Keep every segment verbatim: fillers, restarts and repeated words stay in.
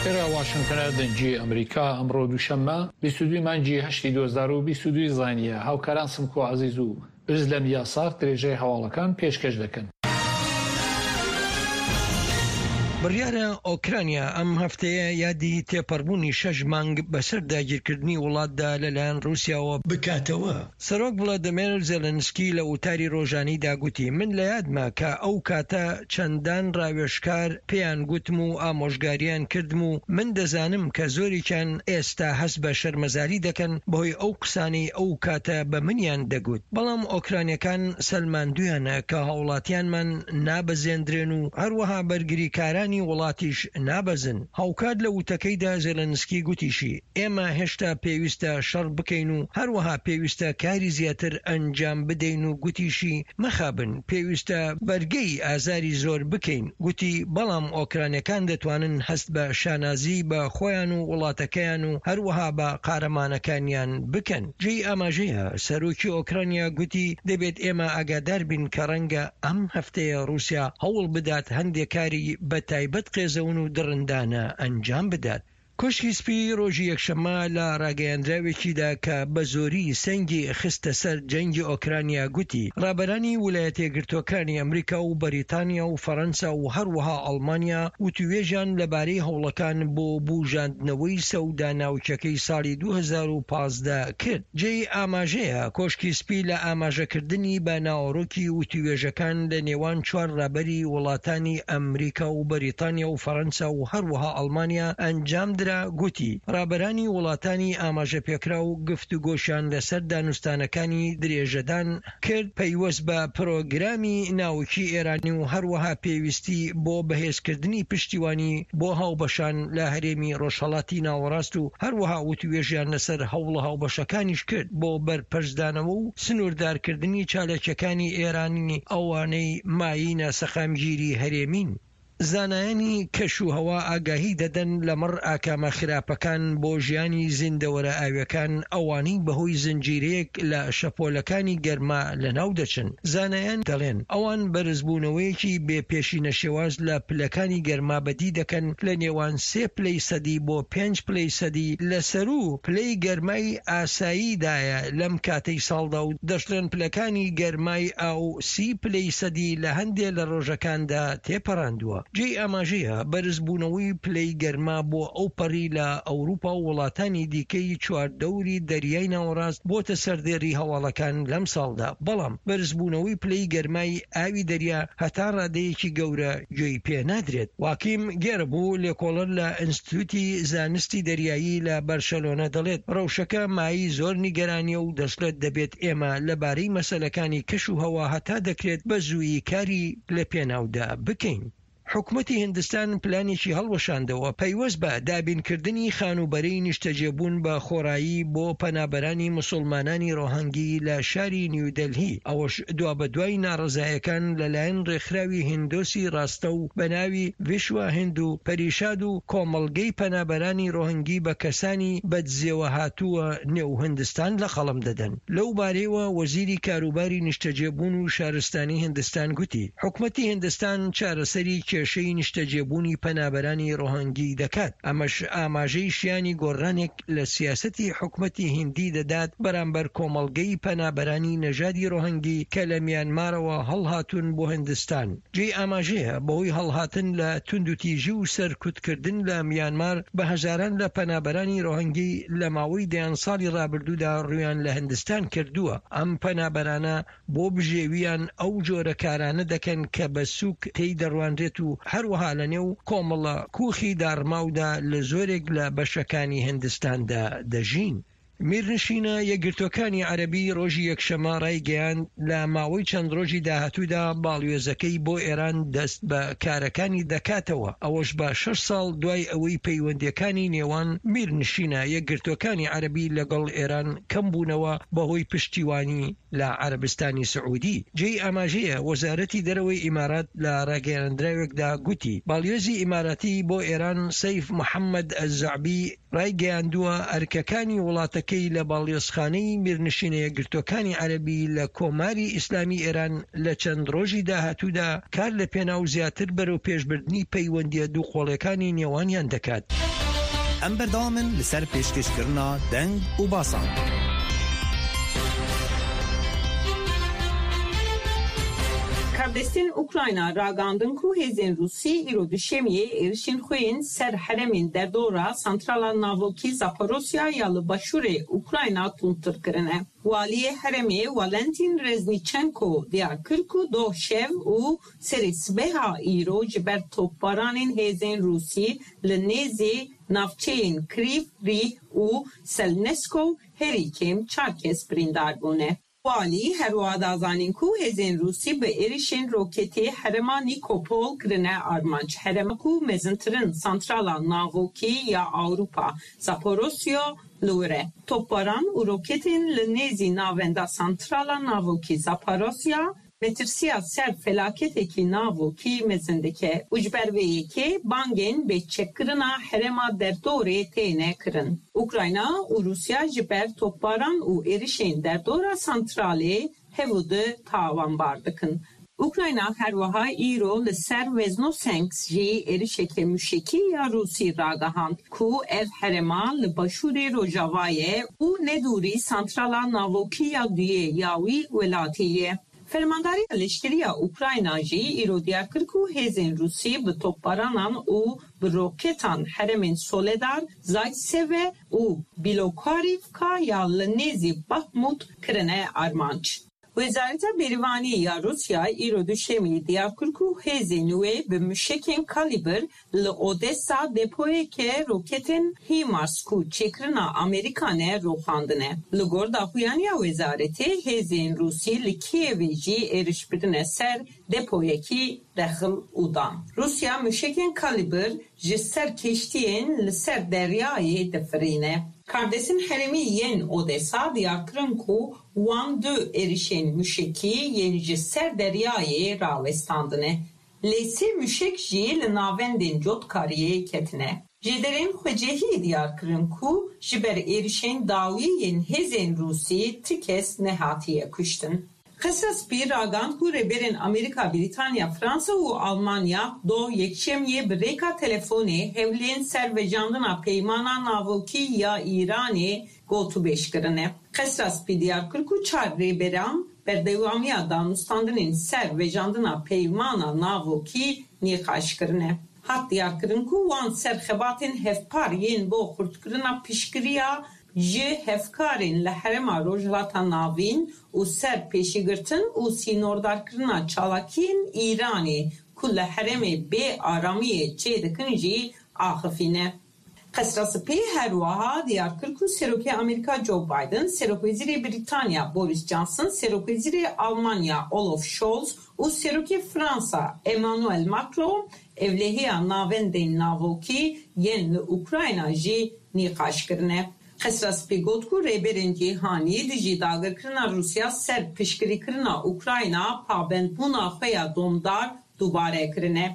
باکوێرە واشنگتنە دەنجی ئەمریکا ئەمڕۆ دووشەممە بیست و دوو مانگی هەشتی دوو هەزار و بیست و دوو زانیە هاوکاران سمکۆ عەزیز و برز لە میاساق درێژەی هەواڵەکان پێشکەش دەکەن. بڕیارە ئۆکرانیا ئەم هەفتەیە یادی تێپەڕبوونی شەش مانگ بەسەر داگیرکردنی وڵاتدا لەلایەن رووسیاوە بکاتەوە. سەرۆک ڤڵادیمیر زێلەنسکی لە وتاری ڕۆژانەیدا گوتی من لە یادمە کە ئەو کاتە چەندان ڕاوێژکار پێیان گوتم و ئامۆژگاریان کردم و من دەزانم کە زۆریان ئێستا هەست بە شەرمەزاری دەکەن بەهۆی ئەو قسانەی ئەو کاتە بە منیان دەگوت. بەڵام ئۆکرانیەکان سەلماندویانە کە هاوڵاتیانمان نابەزێندرێن و هەروەها بەرگریکاران وڵاتیش نابەزن. هاوکات لە وتەکەیدا زێلەنسکی گوتیشی ئێمە هێشتا پێویستە شەڕ بکەین و هەروەها پێویستە کاری زیاتر ئەنجام بدەین و گوتیشی مەخابن پێویستە بەرگەی ئازاری زۆر بکەین. گوتی بەڵام ئۆکرانیەکان دەتوانن هەست بە شانازی بە خۆیان و وڵاتەکەیان و هەروەها بە قارەمانەکانیان بکەن. جێی ئاماژەیە سەرۆکی ئۆکرانیا گوتی دەبێت ئێمە ئاگادار بین کە ڕەنگە ئەم هەفتەیە رووسیا هەوڵ بدات هەندێک کاری بە تایبەت قێزەون و دڕندانە ئەنجام بدات. کۆشکی سپی ڕۆژی یەکشەممە لە ڕاگەیاندراوێکیدا کە بە زۆری سەنگی خستە سەر جەنگی ئۆکرانیا گوتی ڕابەرانی ویلایەتە یەکگرتووەکانی ئەمریکا و بەریتانیا و فەڕەنسا و هەروەها ئەڵمانیا وتوێژیان لەبارەی هەوڵەکان بۆ بوژاندنەوەی سەودا ناوچەکەی ساڵی دوو هەزار و پانزدە کرد. جێی ئاماژەیە کۆشکی سپی لە ئاماژەکردنی بە ناوەڕۆکی وتوێژەکان لە نێوان چوار ڕابەری وڵاتانی ئەمریکا و بەریتانیا و فەڕەنسا و هەروەها ئەڵمانیا ئەنجام درا. گوتی ڕابەرانی وڵاتانی ئاماژە پێکرا و گفتوگۆشیان لەسەر دانوستانەکانی درێژەدان کرد پەیوەست بە پرۆگرامی ناوکی ئێرانی و هەروەها پێویستی بۆ بەهێزکردنی پشتیوانی بۆ هاوبەشان لە هەرێمی ڕۆژهەڵاتی ناوەڕاست و هەروەها وتوێژیان لەسەر هەوڵە هاوبەشەکانیش کرد بۆ بەرپەرزدانەوە و سنووردارکردنی چالەکیەکانی ئێرانی ئەوانەی ماینە سەخامگیری هەرێمین. زانایانی کەشوهەوا ئاگاهی دەدەن لەمەڕ ئاکامە خراپەکان بۆ ژیانی زیندەوەرە ئاویەکان ئەوانەی بەهۆی زنجیرەیەک لە شەپۆلەکانی گەرما لەناو دەچن. زانایان دەڵێن ئەوان بەرزبوونەوەیەکی بێپێشینە شێواز لە پلەکانی گەرما بەدی دەکەن لە نێوان سێ پلەی سەدی بۆ پێنج پلەی سەدی لەسەر و پلەی گەرمای ئاساییدایە لەم کاتەی ساڵدا و دەشڵێن پلەکانی گەرمای ئاو سی پلەی سەدی لە هەندێک لە ڕۆژەکاندا تێپەڕاندووە. جێی ئاماژەیە بەرزبوونەوەی پلەی گەرما بۆ ئەو پەڕی لە ئەوروپا و وڵاتانی دیکەی چواردەوری دەریای ناوەڕاست بۆتە سەردێڕی هەواڵەکان لەم ساڵدا. بەڵام بەرزبوونەوەی پلەی گەرمای ئاوی دەریا هەتا ڕادەیەکی گەورە گوێی پێ نادرێت. واکیم گێرەبوو لێکۆڵەر لە ئینستیتوتی زانستی دەریایی لە بەرشەلۆنە دەڵێت ڕەوشەکە مایی زۆر نیگەرانیە و دەشڵێت دەبێت ئێمە لەبارەی مەسەلەکانی کەش و هەوا هەتا دەکرێت بە زوویی کاری لە پێناودا بکەین. حکومەتی هندستان پلانێکی هەڵوەشاندەوە پەیوەست بە دابینکردنی خانوبەرەی نیشتەجێبوون بە خۆڕایی بۆ پەنابەرانی موسڵمانانی ڕۆهەنگی لە شاری نیودەلهی. ئەوەش دوا بە دوای ناڕزایەکان لەلایەن ڕێکخراوی هیندۆسی ڕاستە و بە ناوی ڤیشوا هیندو پەریشاد و کۆمەڵگەی پەنابەرانی ڕۆهەنگی بە کەسانی بەدزێوە هاتووە نێو هندستان لە خەڵم دەدەن. لەو بارەیەوە وەزیری کاروباری نیشتەجێبوون و شارستانی هندستان گوتی حکومەتی هندستان چارەسەری کێشەی نیشتەجێبوونی پەنابەرانی ڕۆهەنگی دەکات. ئەمەش ئاماژەی شیانی گۆڕانێک لە سیاسەتی حکومەتی هیندی دەدات بەرامبەر کۆمەڵگەی پەنابەرانی نەژادی ڕۆهەنگی کە لە میانمارەوە هەڵهاتون بۆ هندستان. جێی ئاماژەیە بەهۆی هەڵهاتن لە توندوتیژی و سەرکوتکردن لە میانمار بە هەزاران لە پەنابەرانی ڕۆهەنگی لە ماوەی دەیان ساڵی ڕابردوودا ڕویان لە هندستان کردووە. ئەم پەنابەرانە بۆ بژێویان ئەو جۆرە کارانە دەکەن کە بە سووک تێی دەڕوانرێت و هەروەها لە نێو کۆمەڵە کوخی دارماودا لە زۆرێک لە بەشەکانی هندستاندا دەژین. میرنشینە یەکگرتوەکانی عەرەبی ڕۆژی یەکشەممە ڕایگەیاند لە ماوەی چەند ڕۆژی داهاتوودا باڵیۆزەکەی بۆ ئێران دەست بە کارەکانی دەکاتەوە. ئەوەش بە شەش ساڵ دوای ئەوەی پەیوەندیەکانی نێوان میرنشینە یەکگرتوەکانی عەرەبی لەگەڵ ئێران کەم بوونەوە بەهۆی پشتیوانی لە عەرەبستانی سعودی. جێی ئاماژەیە وەزارەتی دەرەوەی ئیمارات لە ڕاگەیاندراوێکدا گوتی باڵیۆزی ئیماراتی بۆ ئێران سەیف محەممەد ئەزعبی ڕایگەیاندووە ئەرکەکانی وڵاتەکەی لە باڵیۆزخانەی میرنشینە یەکگرتوەکانی عەرەبی لە کۆماری ئیسلامی ئێران لە چەند ڕۆژی داهاتوودا کار لە پێناو زیاتر بەرەو پێشبردنی پەیوەندیە دوو قۆڵەکانی نێوانیان دەکات. ام بردامن لسر پیشکش کرنا دنگ و باسان. Kardestin Ukrayna ragandın ku hezin Rusi iro düşemiye erişin xoyin ser heremin derdora santrala navoki Zaporosya yalı başure Ukrayna tuntır kırine. Valiye heremi Valentin Reznichenko diyar kırku do şev u seri sbeha iro jiber topbaranin hezin Rusi lenezi navçeyin Kriv, Rih u Selneskov herikim Çarkes brindar bune. Vali herwada zanin ku hezin Rusi be erişin roketi herema Nikopol krine armanç. Herema ku mezintirin santrala navoki ya Avrupa Zaporosya lure. Topbaran u roketin lenezi navenda santrala navoki Zaporosya metirsiya ser felaketeki navoki mezindeke ucberveyi ki bangen be çekirina herema derdore teyne kırın. Ukrayna u Rusya jiber topbaran u erişen derdora santrale hevudu tavan bardıkın. Ukrayna her vaha iro le ser vezno senks ji erişeke müşeki ya Rusi ragahand ku ev herema le başuri rojavaye u neduri santrala navoki ya diye yavi velatiye. Fermandari leşkeriya Ukrayna ji iro diyar kırku hezin Rusi bi topbaranan u bi roketan heremin Soledar, Zaytseve u Bilokarivka ya lenezi Bakhmut kırine armanç. Wezareta Berivani ya Rusya iro düşemi diyar kırku hezin ve bi müşekin kaliber le Odessa depoyeke roketin Himarsku çekrina Amerikane rohandine. Le gorda huyaniya wezareti hezin Rusi li Kiev'e ji erişbirine ser depoyeki rehil udan. Rusya müşekin kaliber ji ser keştiyen li ser deryayê difirîne. Kardesin heremi yen Odessa diyar kırın ku wan du erişen müşeki yen ji ser deryayê rawestandine. Lesi müşek ji li navendên cotkariyê ketine. Jederên xwecehî diyar kırın ku ji ber erişen dawî yên hezên Rusî ti kes nehatiye kuştin. Kısas bir ragan ku reberên Amerika, Britanya, Fransa û Almanya do yekşemiye bi rêka telefonê hevlên servejandina peymana navokî ya Îranê gotûbêj kirine. Kısas bir diyar kır ku çar rêberan berdewamiya danûstandinên servejandina peymana navokî nîqaş kirine. Hat diyar kirin ku wan serxebatên hevpar yên bo xurtkirina piştgiriya ji hevkarên li herema Rojhilata Navîn û ser pêşîgirtin û sînordarkirina çalakiyên Îranê ku li heremê bê aramiyê çê dikin jî axifîne. Qesrasipê her wiha diyar kir ku Serokê Amerîka Joe Biden, Serokwezîrê Britanya Boris Johnson, Serokwezîrê Almanya Olaf Scholz û Serokê Fransa Emmanuel Macron evlehiya navendên navokî yên li Ukrayna jî nîqaş kirine. Qesrasipê got ku rêberên cîhanî di jî dagirkirina Rusya ser piştgirîkirina Ukrayna pabendbûna xwe ya domdar dubare kirine.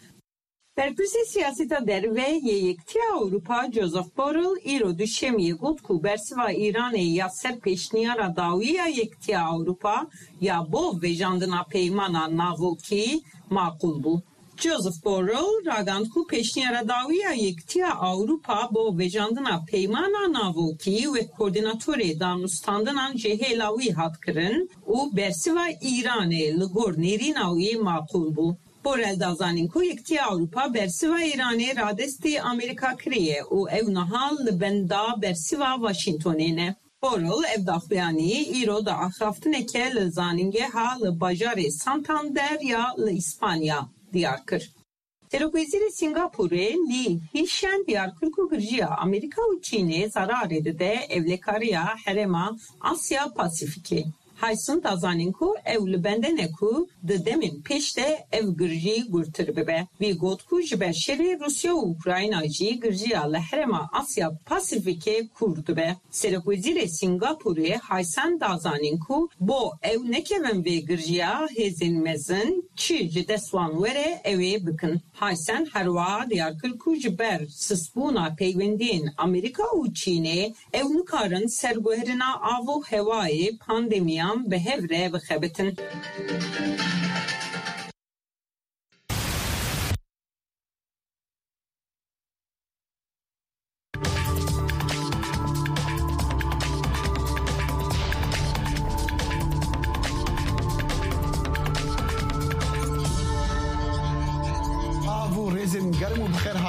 Berpirsê siyaseta derve yê Yekîtiya Ewropa Joseph Borrell îro duşemiyê got ku bersiva Îranê ya ser pêşniyara dawî ya Yekîtiya Ewropa ya bo vêjandina peymana navokî maqûl bû. Joseph Borrell ragand ku pêşniyara dawî ya Yekîtiya Ewropa bo vêjandina peymana navokî ve koordinatorê danûstandinan ji hêla wî hat kirin û bersiva Îranê li gor nêrîna wî maqûl bû. Borrell da zanîn ku Yekîtiya Ewropa bersiva Îranê radestê Amerîka kiriye û ew niha li benda bersiva Washingtonê ne. Borrell ev daxuyanî îro da axaftineke li zanîngeha li bajarê Santander ya li İspanya diyar kir. Serokwezîrê Singapurê Lee Hsien diyar kir ku girjiya Amerîka û Çînê zararê dide evlekariya herema Asya Pasîfikê. Haysun da zanîn ku ew li bendene ku di demên pêş de ev girjî gurtir bibe. Vî got ku ji ber şerê Rusya û Ukrayna jî girjiya li herema Asya Pasîfikê kûr dibe. Serokwezîrê Singapurê Haysen da zanîn ku bo ew nekevin vê girjiya hêzên mezin çi ji dest wan were ew ê bikin. Haysen her wiha diyar kir ku ji ber sisbûna peywendiyên Amerîka û Çînê ew nikarin serguherîna av û hewayê pandemiyan bi hev re bixebitin.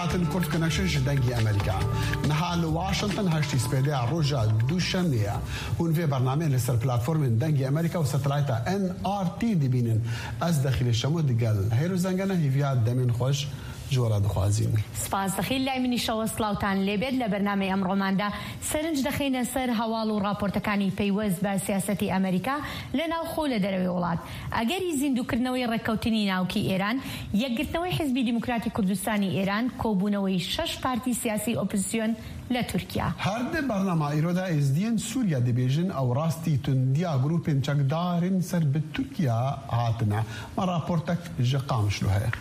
هاتن كورت كونكشن جدنجي أمريكا نحال واشنطن هاشتي سبيدي روجا دوشنبه هون في برنامج لسر بلاتفورم دنجي أمريكا وستلايتا إن آر تي دي بينن از داخل الشمود قال هيرو زنجنا هيفيات دمين خوش جورا دخوازين سپاس دخیل لایمنی شو سلاوتان لبر لبرنامه امروماندا سرنج دخین سر حوالو راپورتکانی پیوز با سیاستی امریکا لناو خول دروی ولات اگری زیندوکردنەوەی ڕێککەوتنی ناوکی ئێران یەکگرتنەوەی حزبی دیموکراتی کوردستانی ئێران کۆبوونەوەی شش پارتی سیاسی ئۆپۆزیسیۆن لە تورکیا هەردە بەرنامە ئیرۆدا ئێزدیەن سووریا دەبێژن ئەو ڕاستی توندیا گروپên چەکدارên سەر bi تورکیا هاتنە ما راپۆرتێک ji قامشلو هەیە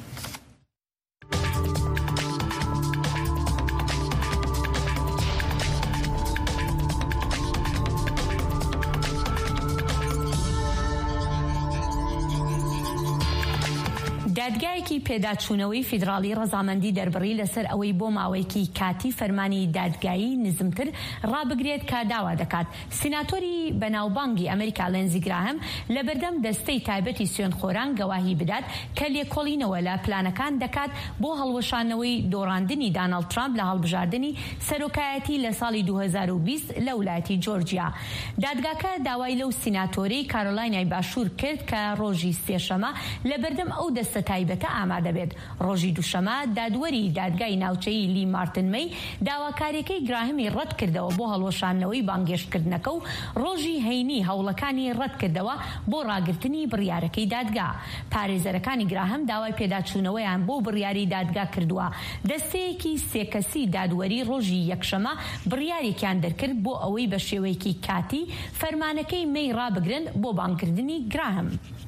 دادگایەکی پێداچوونەوەی فیدراڵی ڕەزامەندی دەربڕی لەسەر ئەوەی بۆ ماوەیەکی کاتی فەرمانی دادگایی نزمتر ڕابگرێت کە داوا دەکات سیناتۆری بەناوبانگی ئەمریکا لێنزی گراهەم لە بەردەم دەستەی تایبەتی سوێندخۆران گەواهی بدات کە لێکۆڵینەوە لە پلانەکان دەکات بۆ هەڵوەشانەوەی دۆڕاندنی داناڵد ترامپ لە هەڵبژاردننی سەرۆکایەتی لە ساڵی دوو هەزار و بیست لە وڵایەتی جۆرجیا دادگاکە داوای لەو سیناتۆری کارۆلاینای باشوور کرد کە ڕۆژی سێشەمە لە بەردەم ئەو دەستە تایبەتە ئامادە بێت ڕۆژی دووشەمە دادوەری دادگای ناوچەیی لی مارتن مەی داواکاریەکەی گراهەمی ڕەت کردەوە بۆ هەڵوەشانەوەی بانگێشتکردنەکە و ڕۆژی هەینی هەوڵەکانی ڕەت کردەوە بۆ ڕاگررتنی بڕیارەکەی دادگا پارێزەرەکانی گراهەم داوای پێداچوونەوەیان بۆ بڕیاری دادگا کردووە دەستەیەکی سێکەسی دادوەری ڕۆژی یەکشەمە بڕیارێکیان دەرکرد بۆ ئەوەی بە شێوەیەکی کاتی فەرمانەکەی مەی ڕابگرن بۆ بانکردنی گراهەم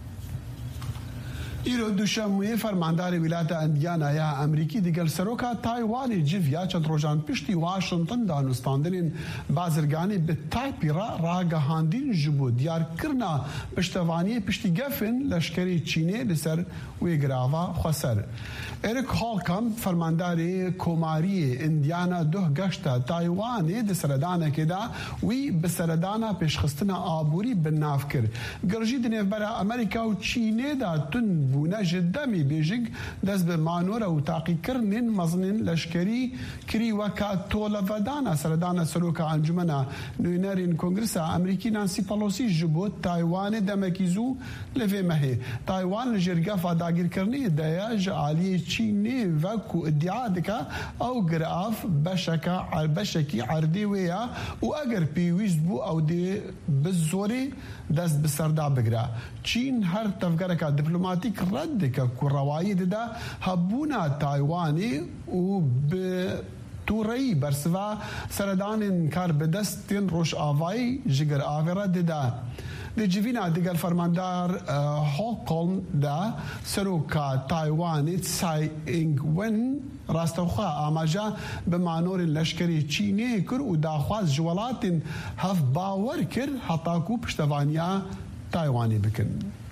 ایرو دوشەموێ فەرمانداری ویلایەتە ئەندیانایە ئەمریکی دیگەل سەرۆکا تایوانی جڤیا چەند ڕۆژان پشتی واشنتن دانوستاندنین بازرگانی بە تایپیڕا ڕاگەهاندین ji بۆ دیارکردنا پشتەوانیە پشتی گەفن لەشکری چینێ لەسەر وێ گراڤا خوەسەر ئێرک هاڵکام فەرمانداری کۆماریە ئیندیانا دوه گەشتە تایوانێ di سەردانێکێدا وی bi سەردانا pêşxistina aborî bi nav kir girjî di nêvbera Amerîka û Çînê da tund bûne ji demê bêjik dest bi manora û taqîkirinên mezinên leşkerî kirî weka tolevedana serdana seroka encumena nûnerên Kongresa Amerîkî Nancy Pelosi ji bo Taywanê demekî zû li vê mehê Taywan li jêrgefa dagirkirinê de ye ji aliyê Çînê wekû iddia dike ew girav beşeka beşekî erdê wê ye û eger pêwîst bû ew dê bi zorê dest bi serda bigire Çîn her tevgereka diplomatîk red dike ku rewayê dide hebûna Taywanê û bi tûreyî bersiva seredanên kar bi destên Rojavayî ji giravê re dide Di civîna digel fermandar Holcomb de seroka Taywanê Tsai Ing-wen rastexwe amaja bi manorên leşkerê Çînê kir û daxwaz ji welatên hevbawer kir heta ku piştevaniya Taywanê bikin.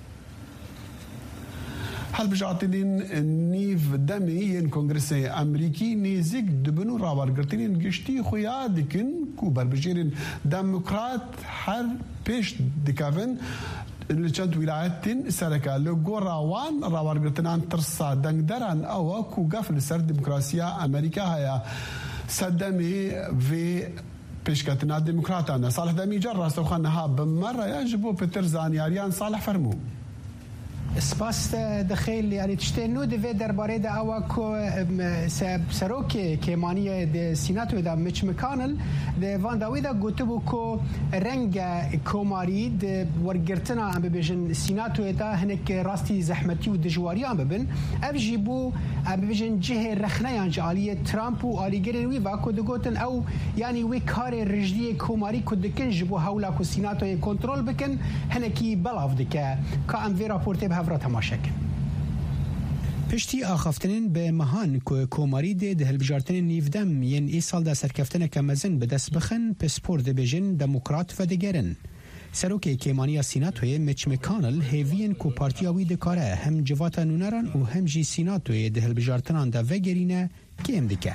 Helbijatînên nîv demê yên Kongresê Amerîkî nêzik dibin û rawergirtinên giştî xuya dikin ku berbijêrên demokrat her pêş dikevin li çend wilayetên sereka li gora wan rawergirtinan tirsa dengderan ew e ku gef li ser demokrasiya Amerîka heye sedemê vê pêşketina demokratan e Salih Demîcar rastexwe niha bi meraya ji bo pitir zanyariyan Salih fermû سپاس دخیل یعنی تشته نو دوی درباره دا اوا کو سروک کمانی د سیناتو دا مچ مکانل د وان داوی دا گوتبو کو رنگ کوماری د ورګرتنا ام بهجن سیناتو دا هنک راستی زحمتي او دجواری ام ببن اف جيبو ام بهجن جهه رخنه یان جالیه ترامپ او الیګری وی واکو د ګوتن او یعنی وی کار رجدی کوماری کو دکن جبو حولا کو سیناتو کنټرول بکن هنکی بلاف دکه کا ام وی راپورته هفرا تماشا کن پشتی آخافتنین به مهان که کوماری ده ده هلبجارتنین نیفدم ین ای سال ده سرکفتن کمزن به دست بخن پسپور ده بیجن دموکرات و دگرن سروک کیمانی سیناتوی مچ مکانل هیوین کو پارتیاوی دکاره هم جواتا نونران و هم جی سیناتوی ده هلبجارتنان ده وگرینه کێم دکە.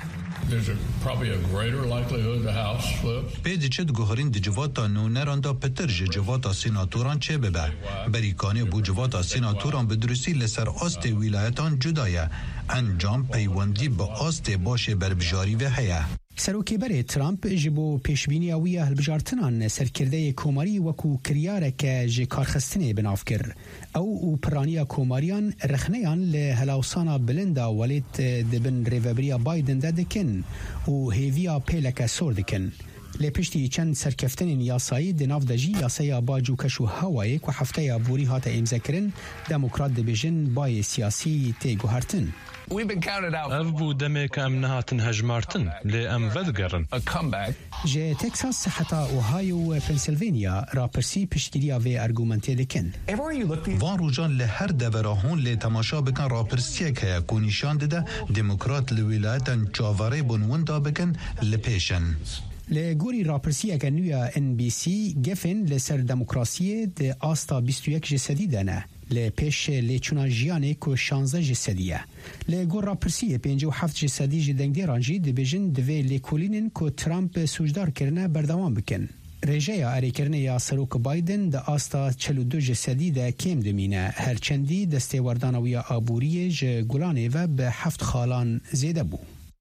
پێدی چێت گوهرین دی جواتا نونەراندا پتر ji civata sînaturan çê bibe. Berîkanê bû civata sînaturan bi durustî li ser astê wîlayetan cuda ye. Encam peywendî bi astê başê berbijarî ve heye. سەرۆکێبەرê Trump ji bo pêşbîniya wî ya hilbijartinan serkirdeyê komarî wekû kiryareke ji karxistinê binav kir. Ew û piraniya komariyan rexneyan li helawsana bilind a welêt dibin rêveberiya Biden de dikin û hêviya pêleke sor dikin. Lê piştî çend serkeftinên yasayî di nav de jî yasaya bac û keş û hewayê ku hefteya borî hate îmzekirin demokrat dibêjin bayê siyasî tê guhertin. Ev bû demeke em nehatin hejmartin lê em vedigerin. Ji Texas heta Ohio û Pennsylvania rapirsî piştgiriya vê argumentê dikin. Van rojan li her devera hûn lê temaşa bikin rapirsiyek heye ku nîşan dide demokrat li wîlayetan çavarê bûn winda bikin li pêşin. Li gorî rapirsiyeke nû ya N B C gefên li ser demokrasiyê di asta bîst û yek ji sedî de ne. Li pêş lêçûna jiyanê ku şanze ji sedî ye. Li gor rapirsiyê pêncî û heft ji sedî ji dengdêran jî dibêjin divê lêkolînên ku Trump sûcdar kirine berdewam bikin. Rêjeya erêkirinê ya Serok Biden di asta çel û du ji sedî de kêm dimîne. Herçendî destêwerdana wî ya aboriyê ji Gulanê ve bi heft xalan zêde bû.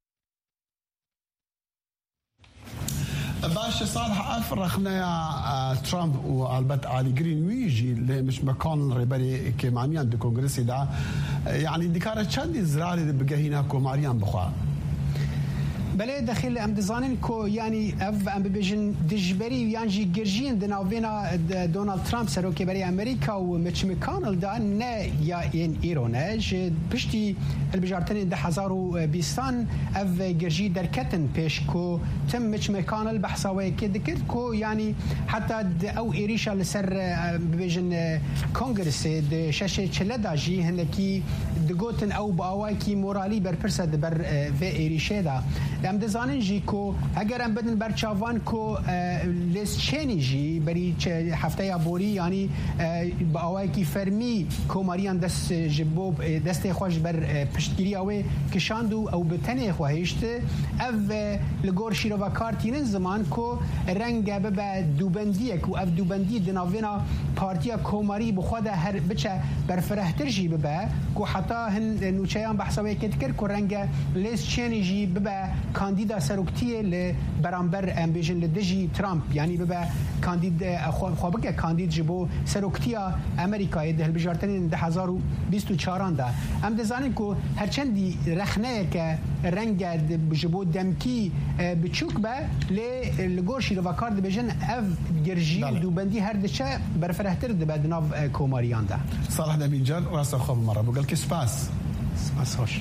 باش صالح افرخ نيا ترامب والبت علي جرين ويجي اللي مش مكان ريبري كمانيان دي كونغرسي دا يعني ديكاره تشاندي زراري بقى هنا كوماريان بخوا بله داخل ام دزانین کو یعنی اف ام ببیجن دجبری یانجی گرجین دناوینا دونالد ترامپ سروکبری امریکا و مچ مکانل دا نه یا این ایرانج پشتی البجارتن ده هزار و بیستان اف گرجی درکتن پیش کو تم مچ مکانل بحثاوی که دکرد کو یعنی حتی او ایریشا لسر ببیجن کنگرس د شش چلدا جی هندکی دگوتن او باوای کی مورالی بر پرسد بر و ایریشه دا ام دزانین جی کو اگر ام بدن بر چاوان کو لیست چینی جی بری هفته یا بوری یعنی با اوای کی فرمی کوماریان دست جبوب دست خوش بر پشتگیری اوی کشاندو او بتنه خواهشت او لگور شیرو و کارتین زمان کو رنگ به دوبندی کو اف دوبندی دناوینا پارتیا کوماری بخواد هر بچه بر فرهتر جی ببه کو حتی هن نوچیان بحثوی کتکر کو رنگ لیست چینی جی ببه کاندیدا سروکتیه ل برانبر امبیژن لدجی ترامپ یعنی ببه کاندید خوابک کاندید جبو سروکتیا امریکای ده بجارتن ده هزار و بیست و چهار ده ام دزانیم کو هرچندی رخنه که رنگ جبو دمکی بچوک به ل لگورشی رو کارد بجن اف گرجی دوبندی هر دچه برفرهتر ده بعد ناو کوماریان ده صالح دبیجان راس خواب مره بقول کسپاس سپاس خوش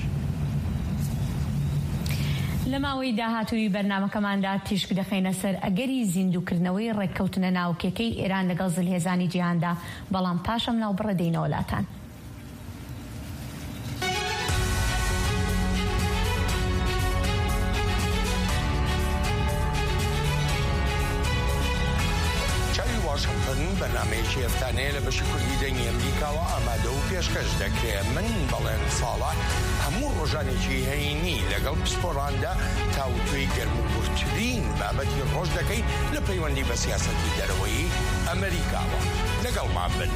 لەماوەی داهاتووی بەرنامەکەماندا تیشک دەخینە سەر ئەگەری زیندووکردنەوەی ڕێککەوتنە ناوکێکەی ئێران لەگەڵ زلهێزانی جیهاندا بەڵام پاشەم ناوبڕە دێینە وڵاتان. بەنامەیەکی ئەفتانەیە لە بەشی کوردی دەنگی ئەمریکاوە ئامادە و پێشکەش دەکرێت. من بەڵێن ساڵات هەموو ڕۆژانێکی هەینی لەگەڵ پسپۆڕاندا تاوتوی گەرموگورترین بابەتی ڕۆژ دەکەین لە پەیوەندی بە سیاسەتی دەرەوەی ئەمریکاوە. لەگەڵمان بن.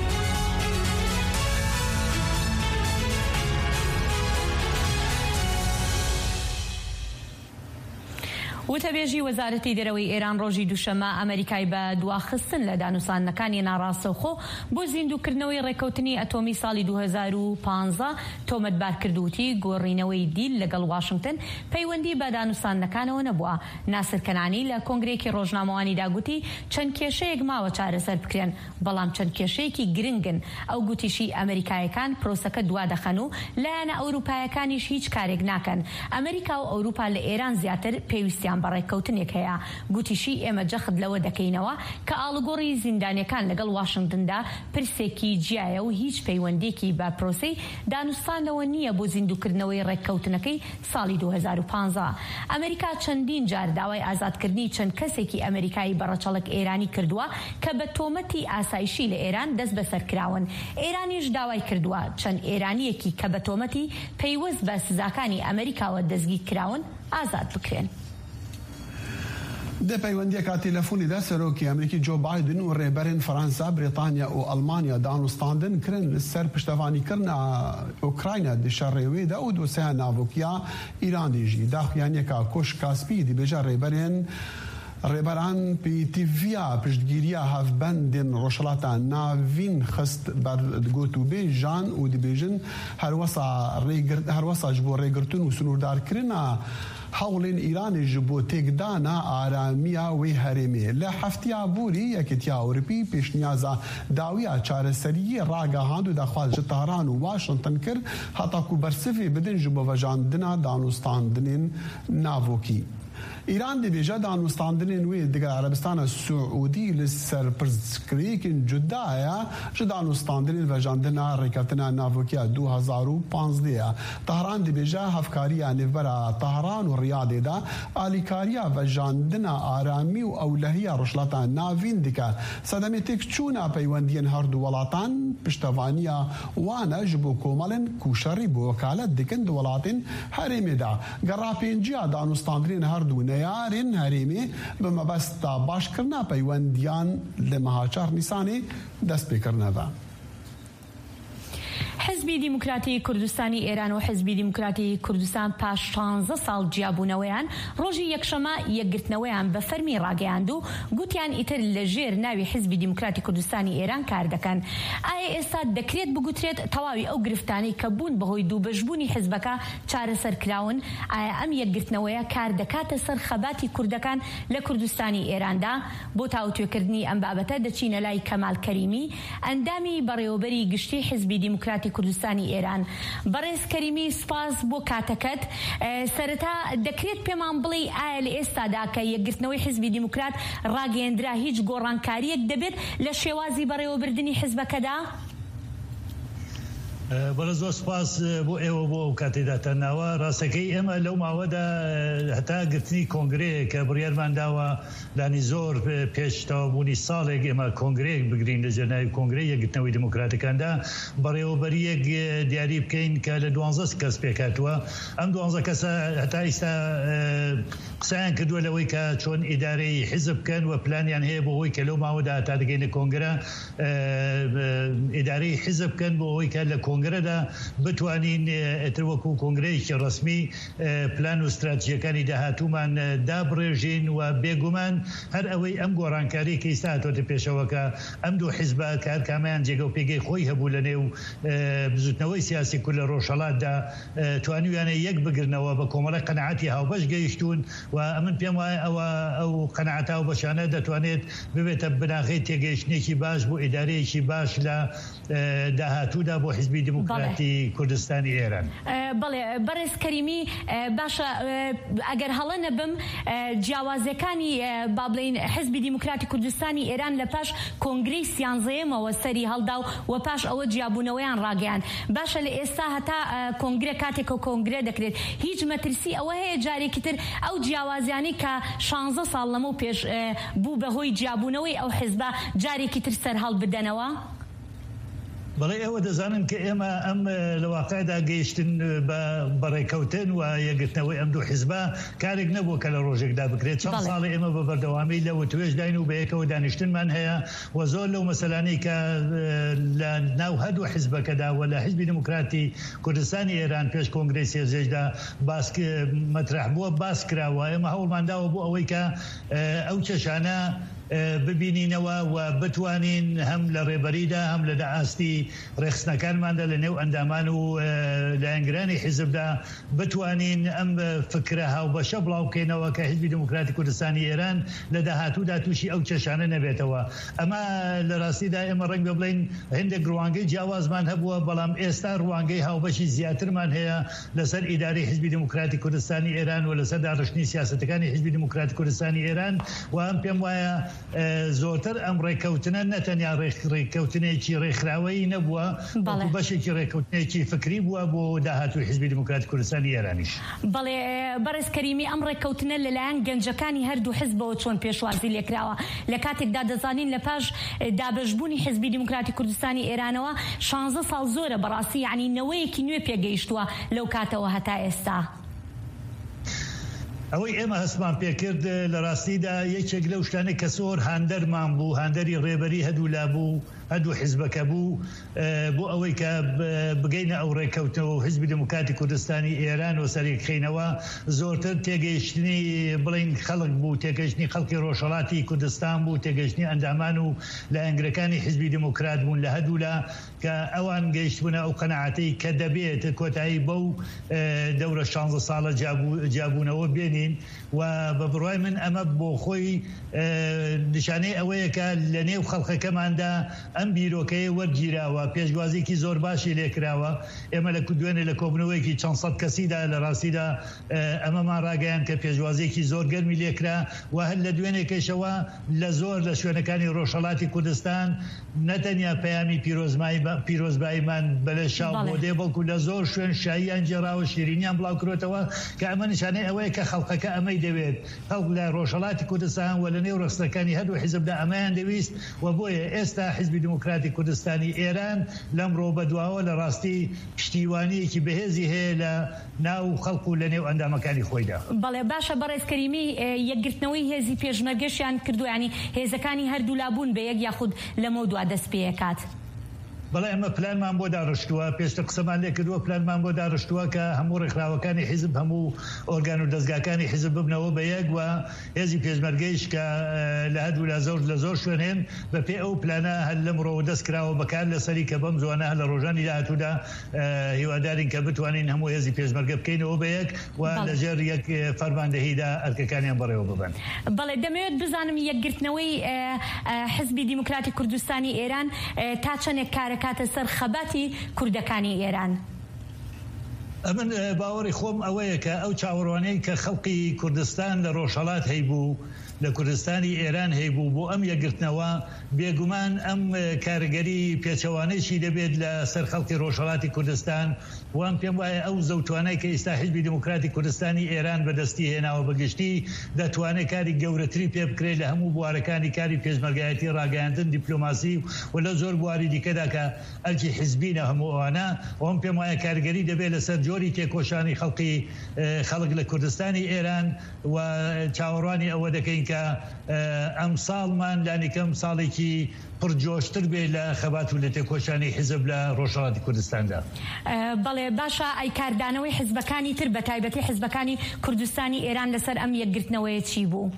وتەبێژی وەزارەتی دەرەوەی ئێران ڕۆژی دووشەمە ئەمریکای بە دواخستن لە دانوسانەکانی ناڕاستەوخۆ بۆ زیندووکردنەوەی ڕێکەوتنی ئەتۆمی ساڵی دوو هەزار و پانزە تۆمەتبار کردووتی گۆڕینەوەی دیل لەگەڵ واشنگتن پەیوەندی بە دانوسانەکانەوە نەبووە. ناسر کەنانی لە کۆنگرێکی ڕۆژنامەوانی داگوتی چەند کێشەیەک ماوە چارەسەر بکرێن بەڵام چەند کێشەیەکی گرنگن. ئەو گوتیشی ئەمریکایەکان پرۆسەکە دوا دەخەن و لایەنە ئەوروپایەکانیش هیچ کارێک ناکەن. ئەمریکا و ئەوروپا لە ئێران زیاتر پێویستیان بەڵام بەڕێککەوتنێک هەیە گوتیشی ئێمە جەخت لەوە دەکەینەوە کە ئاڵوگۆڕی زیندانیەکان لەگەڵ واشنگتندا پرسێکی جیایە و هیچ پەیوەندێکی بە پرۆسەی دانوستانەوە نییە بۆ زیندووکردنەوەی ڕێککەوتنەکەی ساڵی دوو هەزار و پانزە. ئەمریکا چەندین جار داوای ئازادکردنی چەند کەسێکی ئەمریکایی بەڕەچەڵک ئێرانی کردووە کە بە تۆمەتی ئاسایشی لە ئێران دەست بەسەر کراون. ئێرانیش داوای کردووە چەند ئێرانیەکی کە بە تۆمەتی پەیوەست بە سزاکانی ئەمریکاوە دەستگیر کراون ئازاد بکرێن. ده پەیوەندیەکە تەلەفۆنیدا سەرۆکی ئەمریکی جۆ بایدن و ڕێبەرین فەرەنسا بریتانیا و ئەڵمانیا دانوستاندن کرن لەسەر پشتەوانیکردنا ئوکراینە دشەڕێوێدا و دۆسەیە ناوۆکیە ئیرانیژی داخوایانیەکە کۆش کاسپی دیبێژە ڕێبەرێن ڕێبەران پیتیڤیا پشتگیریە هەفبەندێن ڕۆژهەڵاتە ناوین خست بەرگوت و بێژان و دەبێژن هەروەساش بۆ ڕێگرتن و سنووردارکردنە هەوڵێن ئیرانیش بۆ تێکدانە ئارامیە وی هەرێمێ لە هەفتیا بووری یەکێتیا ئەوروپی پێشنیازە داویە چارەسەریی ڕاگەهاند و دەخواز ji تەهران و واشنگتن کرد هەتاکو بەرسفی بدن ji بۆ vejandina danûstandinên navokî. ئیران دەبێژە دانوستاندنên wê digel Erebistana Siûdî li ser pirsgirêkên cudayê ji danûstandinên vejandina rêketina navokiya du hezar û panzdeh ye. Tehran dibêje hevkariya nêvbera Tehran û Riyadê de alîkariya vejandina aramî û ewlehiya rojhilata navîn dike. Sedemê têkçûna peywendiyên her du welatan piştevaniya wan e ji bo komelên ku şerî bi wekalet dikin di welatên herêmê de. Gerapênciya danûstandinên her du neyarên herêmê bi mebesta başkirina peywendiyan li meha çar Nîsanê dest pêkirine ve. حزبی دیموکراتی کوردستانی ئێران و حزبی دیموکراتی کوردستان پاش شانزە ساڵ جیابوونەوەیان ڕۆژی یەکشەمە یەکگرتنەوەیان بە فەرمی ڕاگەیاند و گوتیان ئیتر لە ژێر ناوی حزبی دیموکراتی کوردستانی ئێران کار دەکەن. ئایا ئێستا دەکرێت بگوترێت تەواوی ئەو گرفتانەی کە بوون بەهۆی دووبەشبوونی حزبەکە چارەسەر کراون؟ ئایا ئەم یەکگرتنەوەیە کار دەکاتە سەر خەباتی کوردەکان لە کوردستانی ئێراندا؟ بۆ تاوتوێکردنی ئەم بابەتە دەچینە لای کەمال کەریمی ئەندامی بەڕێوەبەری گشتی حزبی دیموکراتی کوردستانی ئێران. بەڕێز کەریمی سپاس بۆ کاتەکەت. سەرەتا دەکرێت پێمان بڵێ ئایا لە ئێستادا کە یەکگرتنەوەی حزبی دیموکرات ڕاگەیەندرا هیچ گۆڕانکاریەک دەبێت لە شێوازی بەڕێوەبردننی حزبەکەدا؟ بەڵە زۆر سپاس بۆ ئێوە بۆ ئەو کاتێدا تەناوە. ڕاستەکەی ئێمە لەو ماوەدا هەتا گرتنی کۆنگرەیە کە بڕیارمان داوە لانی زۆر پێشتەوەبوونی ساڵێک ئێمە کۆنگرەیەک بگرین لە ژێرناوی کۆنگرەی یەکگرتنەوەی دموکراتەکاندا بەڕێوەبەریەک دیاری بکەین کە لە دوانزە کەس پێکاتوە. ئەم دوانزە کەسە هەتا ئێستا قسەیان کردووە لەوەی کە چۆن ئیدارەی حزب بکەن و پلانیان هەیە بۆ ئەوەی کە لەو ماوەدا تا دەگەینە کۆنگرە ئیدارەی حزب بکەن بۆ ئەوەی کە لە کۆنگرەدا بتوانین ئێتر وەکو کۆنگرەیەکی ڕسمی پلان و استراتیژیەکانی داهاتوومان دابڕێژین و بێگومان هەر ئەوەی ئەم گۆڕانکاری کە ئێستا هاتوۆتە پێشەوەکە ئەم دوو حیزبە کار کامیان جێگە و پێگەی خۆی هەبوو لە نێو بزوتنەوەی سیاسی کورد لە ڕۆژهەڵاتدا توانیویانە یەک بگرنەوە بە کۆمەڵی قەنەعەتی هاوبەش گەیشتون و ئەمن پێم وایە ئەوە ئەو قەنەعەت هاوبەشانە دەتوانێت ببێتە بناغی تێگەیشتنێکی باش بۆ ئیدارەیەکی باش لە داهاتوودا بۆ حیزبی دیموکراتی کوردستانی ئێران. بەڵێ بەڕێز کەریمی باشە ئەگەر هەڵە نەبم جیاوازەکانی با بڵێین حزبی دیموکراتی کوردستانی ئێران لە پاش کۆنگرەی سیانزەیەمەوە سەری هەڵدا و پاش ئەوە جیابوونەوەیان ڕاگەیان. باشە لە ئێستا هەتا کۆنگرە کاتێک و کۆنگرە دەکرێت هیچ مەترسی ئەوە هەیە جارێکی تر ئەو جیاوازیانی کە شانزە ساڵ لەمە پێش بوو بەهۆی جیابوونەوەی ئەو حزبە جارێکی تر سەر هەڵ بدەنەوە؟ بەڵێ ئێوە دەزانن کە ئێمە ئەم لە واقعدا گەیشتن بە ڕێکەوتن و یەکگرتنەوەی ئەم دوو حیزبە کارێک نەبوو کە لە ڕۆژێکدا بکرێت. چەند ساڵی ئێمە بە بەردەوامی لەوە توێژ داین و بەیەکەوە دانیشتنمان هەیە و زۆر لەو مەسەلانەی کە لە ناو هەردوو حیزبەکەدا و لە حیزبی دیموکراتی کوردستانی ئێران پێش کۆنگرەی سێزدەدا مەطرح بووە باس کراوە. ئێمە هەوڵمان داوە بۆ ئەوەی کە ئەو چەشانە ببینینەوە و بتوانین هەم لە ڕێبەریدا هەم لە داعاستی ڕێخستنەکانماندا لە نێو ئەندامان و لایەنگرانی حیزبدا بتوانین ئەم فکرە هاوبەشە بڵاو بکەینەوە کە حیزبی دموکراتی کوردستانی ئێران لە داهاتوودا تووشی ئەو چێشانە نەبێتەوە. ئەمە لە ڕاستیدا ئێمە ڕەنگ بە بڵین هەندێک ڕوانگەی جیاوازمان هەبووە، بەڵام ئێستا ڕوانگەی هاوبەشی زیاترمان هەیە لەسەر ئیداری حیزبی دموکراتی کوردستانی ئێران و لەسەر داڕشتنی سیاسەتەکانی حیزبی دموکراتی کوردستانی ئێران و ئەم پێم وایە زۆرتر ئەم ڕێککەوتنە نەتەنیا ڕێککەوتنێکی ڕێکخراوەی نەبووە، بەشێکی ڕێککەوتنێکی فکری بووە بۆ داهاتووی حیزبی دموکراتی کوردستانی ئێرانیش. بەڵێ بەڕێز کەریمی ئەم ڕێککەوتنە لەلایەن گەنجەکانی هەردوو حیزبەوە چۆن پێشوازی لێکراوە لە کاتێکدا دەزانین لە پاش دابەشبوونی حیزبی دموکراتی کوردستانی ئێرانەوە شانزە ساڵ زۆرە بەڕاستی، یعنی نەوەیەکی نوێ پێگەیشتووە لەو کاتەوە هەتا ئێستا. ئەوەی ئێمە هەستمان پێکرد لە ڕاستیدا یەکێک لەو شتانەی کە زۆر هاندەرمان بوو، هاندەری ڕێبەری هەدوو لابوو هەدوو حیزبەکە بوو بۆ ئەوەی کە بگەینە ئەو ڕێککەوتنەوە و حیزبی دموکراتی کوردستانی ئێران و سەرێکخینەوە زۆرتر تێگەیشتنی بڵین خەڵک بوو، تێگەیشتنی خەڵکی ڕۆژهەڵاتی کوردستان بوو، تێگەیشتنی ئەندامان و لایەنگرەکانی حیزبی دموکرات بوون لە هەدوولا کە ئەوان گەیشتبوونە ئەو قەنەعەتەی کە دەبێت کۆتایی بەو دەورە شانزە ساڵە جابوونەوە بێنین و بە بڕوای من ئەمە بۆ خۆی نیشانەی ئەوەیە کە لە نێو خەڵکەکەماندا ئەم بیرۆکەیە وەرگیراوە، پێشوازێکی زۆر باشی لێکراوە. ئێمە لە دوێنێ لە کۆبنەوەیەکی چەند سەد کەسیدا لە ڕاستیدا ئەمەمان ڕاگەیان کە پێشوازێکی زۆر گەرمی لێکرا و هەر لە دوێنێکەشەوە لە زۆر لە شوێنەکانی ڕۆژهەڵاتی کوردستان نەتەنیا پەیامی پیرۆزباییمان بەلە شاو بۆ دێ، بەڵکو لە زۆر شوێن شاییان جێراوە، شیرینیان بڵاو کردێتەوە کە ئەمە نیشانەی ئەوەیە کە خەڵکەکە ئەمەی دەوێت. خەڵک لە ڕۆژهەڵاتی کوردستان و لە نێو ڕێخستەکانی هەردوو حیزبدا ئەمەیان دەویست و بۆیە ئێستا حیزبی دموکراتی کوردستانی ئێران لەمڕۆ بەدواوە لە ڕاستی پشتیوانیەکی بەهێزی هەیە لە ناو خەڵک و لە نێو ئەندامەکانی خۆیدا. بەڵێ باشە بەڕێز کەریمی، یەکگرتنەوەی هێزی پێشمەرگەشیان کردو، ینی هێزەکانی هەردوو لابوون بە یەک یاخود لەمە دوا دەست پێکات. بەڵێ ئەمە پلانمان بۆ داڕشتووە، پێشتر قسەمان لێ کردووە پلانمان بۆ داڕشتووە کە هەموو ڕێکخراوەکانی حیزب هەموو ئۆرگان و دەستگاکانی حیزب ببنەوە بە یەک و هێزی پێشمەرگەیش کە لە هەدوو لە زۆر لە زۆر شوێن هێن بە پێ ئەو پلانە هەر لەمڕۆوە دەست کراوە بەکار لەسەری کە بەم زوانە لە ڕۆژانی داهاتوودا هیوادارین کە بتوانین هەموو هێزی پێشمەرگە بکەینەوە بە یەک و لەژێر یەک فەرماندەهیدا ئەرکەکانیان بەڕێوە ببەن. بەڵێ دەمەوێت بزانم یەکگرتنەوەی حیزبی دیموکراتی کوردستانی ئێران تا چەندێک کارەکاتە سەر خەباتی کوردەکانی ئێران. ئەمن باوەڕی خۆم ئەوەیە کە ئەو چاوەڕوانەی کە خەڵقی کوردستان لە ڕۆژهەڵات هەیبوو لە کوردستانی ئێران هەیبوو بۆ ئەم یەکگرتنەوە بێگومان ئەم کارگەری پێچەوانەیەکی دەبێت لە سەر خەڵکی ڕۆژهەڵاتی کوردستان وان پێم وایە ئەو زەوتوانەی کە ئێستا حیزبی دموکراتی کوردستانی ئێران بەدەستی هێناوە بەگشتی دەتوانێت کاری گەورەتری پێ بکرێت لە هەموو بوارەکانی کاری پێشمەرگایەتی ڕاگەیاندن دیپلۆماسی و لە زۆر بواری دیکەدا کە ئەلکی حیزبینە هەموو ئەوانە ئەوم پێم وایە کارگەری دەبێت لەسەر جۆری تێکۆشانی خەڵکی خەڵک لە کوردستانی ئێران و چاوەڕوانی ئەوە دەکەین کە ئەم ساڵمان لانیکەم ساڵێکی پرجۆشتر بێ لە خەبات و لە تێکۆشانی حیزب لە ڕۆژهەڵاتی کوردستاندا. بەڵێ باشە ئەی کاردانەوەی حیزبەکانی تر بە تایبەتی حیزبەکانی کوردستانی ئێران لەسەر ئەم یەکگرتنەوەیە چی بوو؟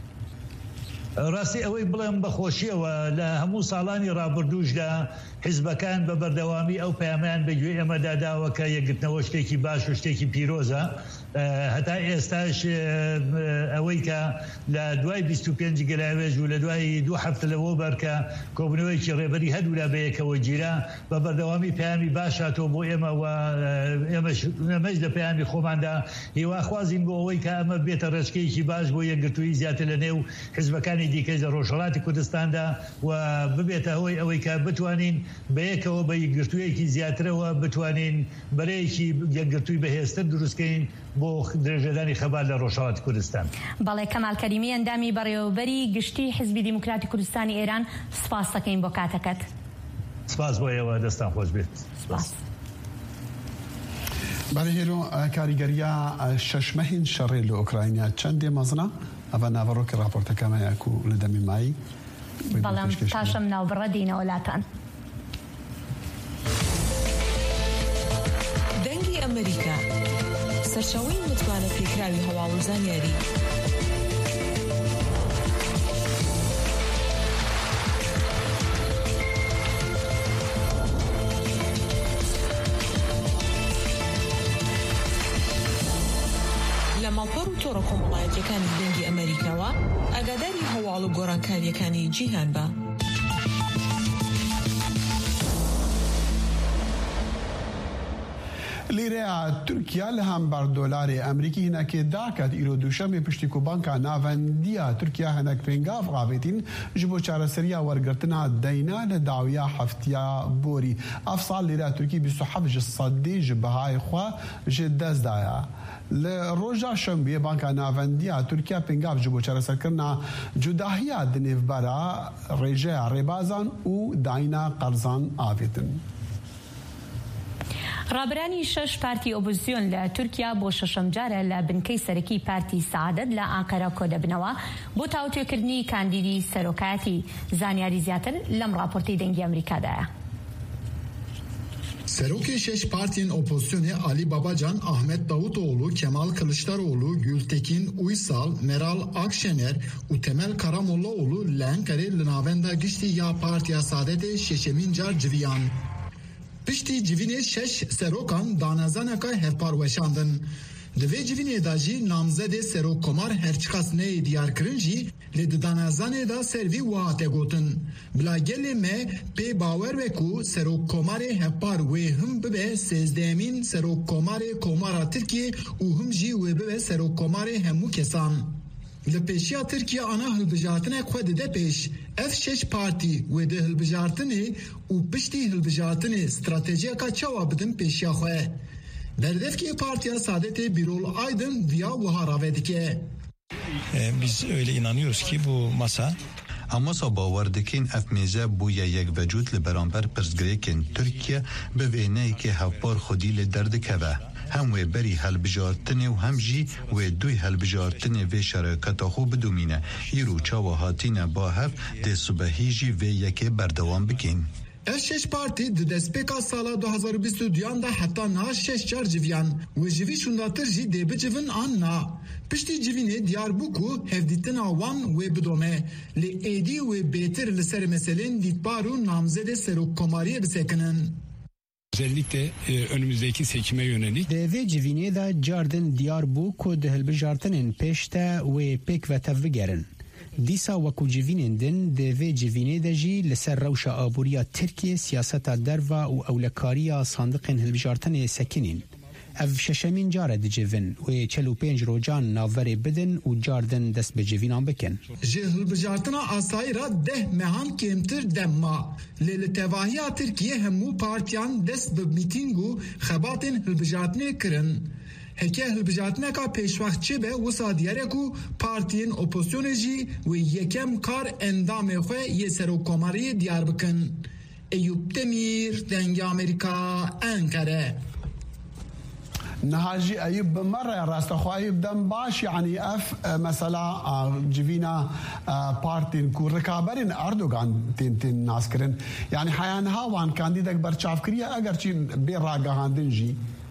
ڕاستی ئەوەی بڵێم بەخۆشیەوە لە هەموو ساڵانی ڕابردووشدا حیزبەکان بە بەردەوامی ئەو پەیامیان بەگوێ ئێمەدا داوە کە یەکگرتنەوە شتێکی باش و شتێکی پیرۆزە. هەتا ئێستاش ئەوەی کە لە دوای بیست و پێنج گەلاوێژ و لە دوای دوو هەفتە لەوە بەرکە کۆبنەوەیکی ڕێبەری هەدوولا بەیەکەوە گیرا بە بەردەوامی پەیامی باشاتەوە بۆ ئێمە و ئێمەش لە پەیامی خۆماندا هیواخوازین بۆ ئەوەی کە ئەمە بێتە ڕێچکەیەکی باش بۆ یەکگرتووی زیاتر لە نێو حیزبەکانی دیکەش لە ڕۆژهەڵاتی کوردستاندا و ببێتە هۆی ئەوەی کە بتوانین بەیەکەوە بە یەکگرتوویەکی زیاترەوە بتوانین بەرەیەکی یەکگرتووی بەهێزتر دروستکەین بۆ درێژەدانی خەبات لە ڕۆژهەڵاتی کوردستان. بەڵێ کەمال کەریمی ئەندامی بەڕێوەبەری گشتی حیزبی دیموکراتی کوردستانی ئێران سپاس دەکەین بۆ کاتەکەت. سپاس بۆ ئێوە، دەستان خۆش بێت. سپاس. بەڵێ کاریگەریە شەشمەهین شەڕێ لە ئۆکراینیا چەندێ مەزنە ئەوە ناوەڕۆکی راپۆرتەکەمەیەک و لە دەمی مایی بەڵام پاشەم ناوبڕە دینە وڵاتان. دەنگی ئەمریکا سەرچاوەی متمانە پێکراوی هەواڵ و زانیاری هاڵپەر و تۆڕە کۆمەڵایەتیەکانی دەنگی ئەمریکاوە ئاگاداری هەواڵ و گۆڕانکاریەکانی جیهان بە. لیره ترکیه لهم بر دلار امریکی هنک داکت ایرو دوشنبه پشتی کو بانکا ناوندیا ترکیه هنک پنگاف رابطین جبو چارەسەریya وەرگرتنا دەینا لە داویا هەفتیا بۆری ئەف ساڵ لیره تورکی بیست و حەفت ji سەدی ji بەهای خوا ji دەستدایە. لە ڕۆژا شەمبێ بانکا ناوەندیا تورکیا پنگاف ji بۆ چارەسەرکردنا جوداهیا دنێڤبەرە ڕێژەیە ڕێبازان و داینا قەرزان ئاوێتن. رابرانی شش پارتی ئۆپۆزیسیۆن لە تورکیا بۆ شەشەم جارە لە بنکەی سەرەکی پارتی سەعادەت لە ئانقەرە کۆدەبنەوە بۆ تاوتوێکردنی کاندیدی سەرۆکایەتی. زانیاری زیاتر لەم راپۆرتەی دەنگی ئەمریکادایە. Serokê şeş partiyên opozisyonê Ali Babacan, Ahmet Davutoğlu, Kemal Kılıçdaroğlu, Gültekin Uysal, Meral Akşener û Temel Karamollaoğlu li Enqerê li navenda giştî ya Partiya Saadetê şeşemîn car civiyan. Piştî civînê şeş serokan danezaneka hevpar weşandin. Di vê civînê de jî namzedê serokkomar herçiqasneyê diyarkirin jî lê di danezanê de ser vî wiha te gotin. Bila gelê me pê bawer ve ku serokkomarê hevpar wê him bibe sêzdehemîn serokkomarê komara Tirkiye û him jî wê bibe serokkomarê hemû kesan. Li pêşiya Tirkiye ana hilbijartinek xwe dide pêş. Ev şeş partî wê di hilbijartinê û piştî hilbijartinê stratejiyeka çawa bidin pêşiya xwe. Berdevkê Partiya Saadetê Birol Aydın viya wiha rave dike. Biz öyle inanıyoruz ki bu masa Ama sa bawer dikin ev mêze bûye yek vecûd li beramber pirsgirêkên Tirkiye bi vêneyekê hevpar xwedî li derdikeve. Hem wê berî helbijartinê û hem jî wê duy helbijartinê vê şereketa xwe bidûmîne. Îro çawa hatîne bahev dê sibehî jî vê yekê berdewam bikin. Ev şeş partî di destpêka sala du hezar û bîst û duyan de heta niha şeş car civiyan wê jivî şundatir jî dê bicivin an na. Piştî civînê diyar bû ku hevdîtina wan wê bidome. Lê êdî wê bêtir li ser meselên dîtbar û namzedê serokkomariyê bisekinin. Özellikle e, önümüzdeki seçime yönelik. Devê civînê de cardin diyar bû ku di hilbijartinên pêş te wê pêk vetev bigerin. Dîsa wekû civînên din di vê civînê de jî li ser rewşa aboriya Tirkiye siyaseta derva û ewlekariya sandiqên hilbijartinê sekinîn. Ev şeşemîn car e dicivin wê çel û pênc rojan navverê bidin û cardin dest bi civînan bikin. Ji hilbijartina asayî ra deh mehan kêmtir demma. Lê li tevahiya Tirkiye hemû partiyan dest bi mîtîng û xebatên hilbijartinê kirin. Heke hilbijartineka pêşwaxçî be wisa diyare ku partiyên opozisyonê jî wê yekem kar endamê xwe yê serokkomariyê diyar bikin. Eyüp Demir, Dengê Amerîka, Enkere. نهاجي أيوب بمرة راستا خوايب دم باش يعني أف مثلا جيفينا بارتين كو ركابرين أردوغان تين تين ناسكرين يعني حيانها وان كانديدك برشافكريا أجر چين بين راقا هاندنجي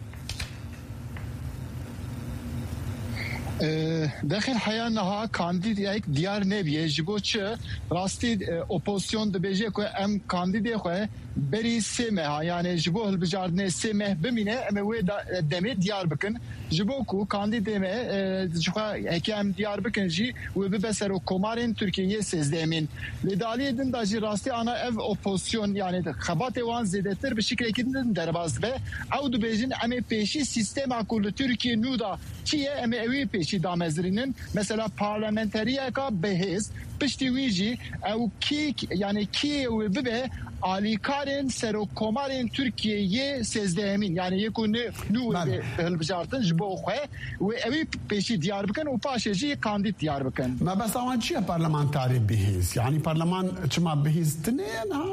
داخل حيانها کاندید یک دیار نبیه جبو چه راستی اپوزیسیون دبیجه که ام کاندیدی خو بری سه مه yani جبو هلبجاردنه سه مه بمینه ام و دمه دیار بکن جبو کو کاندیدی مه جخوا هکم دیار بکن جی و به بسر و کمارن ترکیه سیزدهمین لدالی دن داجی راستی ana ev opozisyon yani xabat evan zedetir bir şekilde gidin derbaz be او dubejin ame peşi sistem akıllı Türkiye nuda çiye ame evi peşi damezrinin mesela parlamenteriye ka behez pişti vici ev ki yani ki ve be alikarın serokkomarın Türkiye'ye sezdemin yani yekunu nu ve helbijartın jbo xwe ve evi peşi Diyarbakır o paşeci kandid Diyarbakır. ما بس أوان شيء برلمانتاري بهيز يعني برلمان شما بهيز تنين ها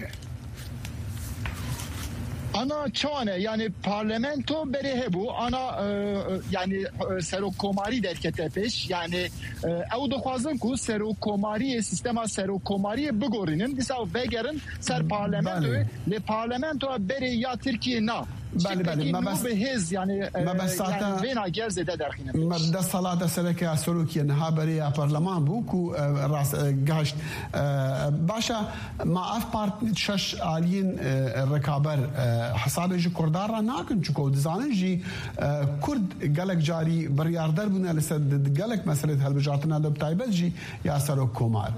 ana çane yani parlamento berehe bu ana e, yani e, serokkomari derkete peş yani ev doxwazin ku serokkomari sistema serokkomari bigorinin disa vegerin ser parlamento le parlamento bere ya Türkiye na بله بله ما بس بهز يعني ما بس يعني بين عجز ده داخلنا ما بدأ صلاة سلكة سلوكيا نهابري برلمان بوكو راس جاشت باشا ما اف بارت شش عالين الركابر حساب جي كردار ناكن شكو دزانن جي كرد قالك جاري بريار دربنا لسد قالك مسألة هالبجارتنا دو بتايبت جي يا سلوك كومار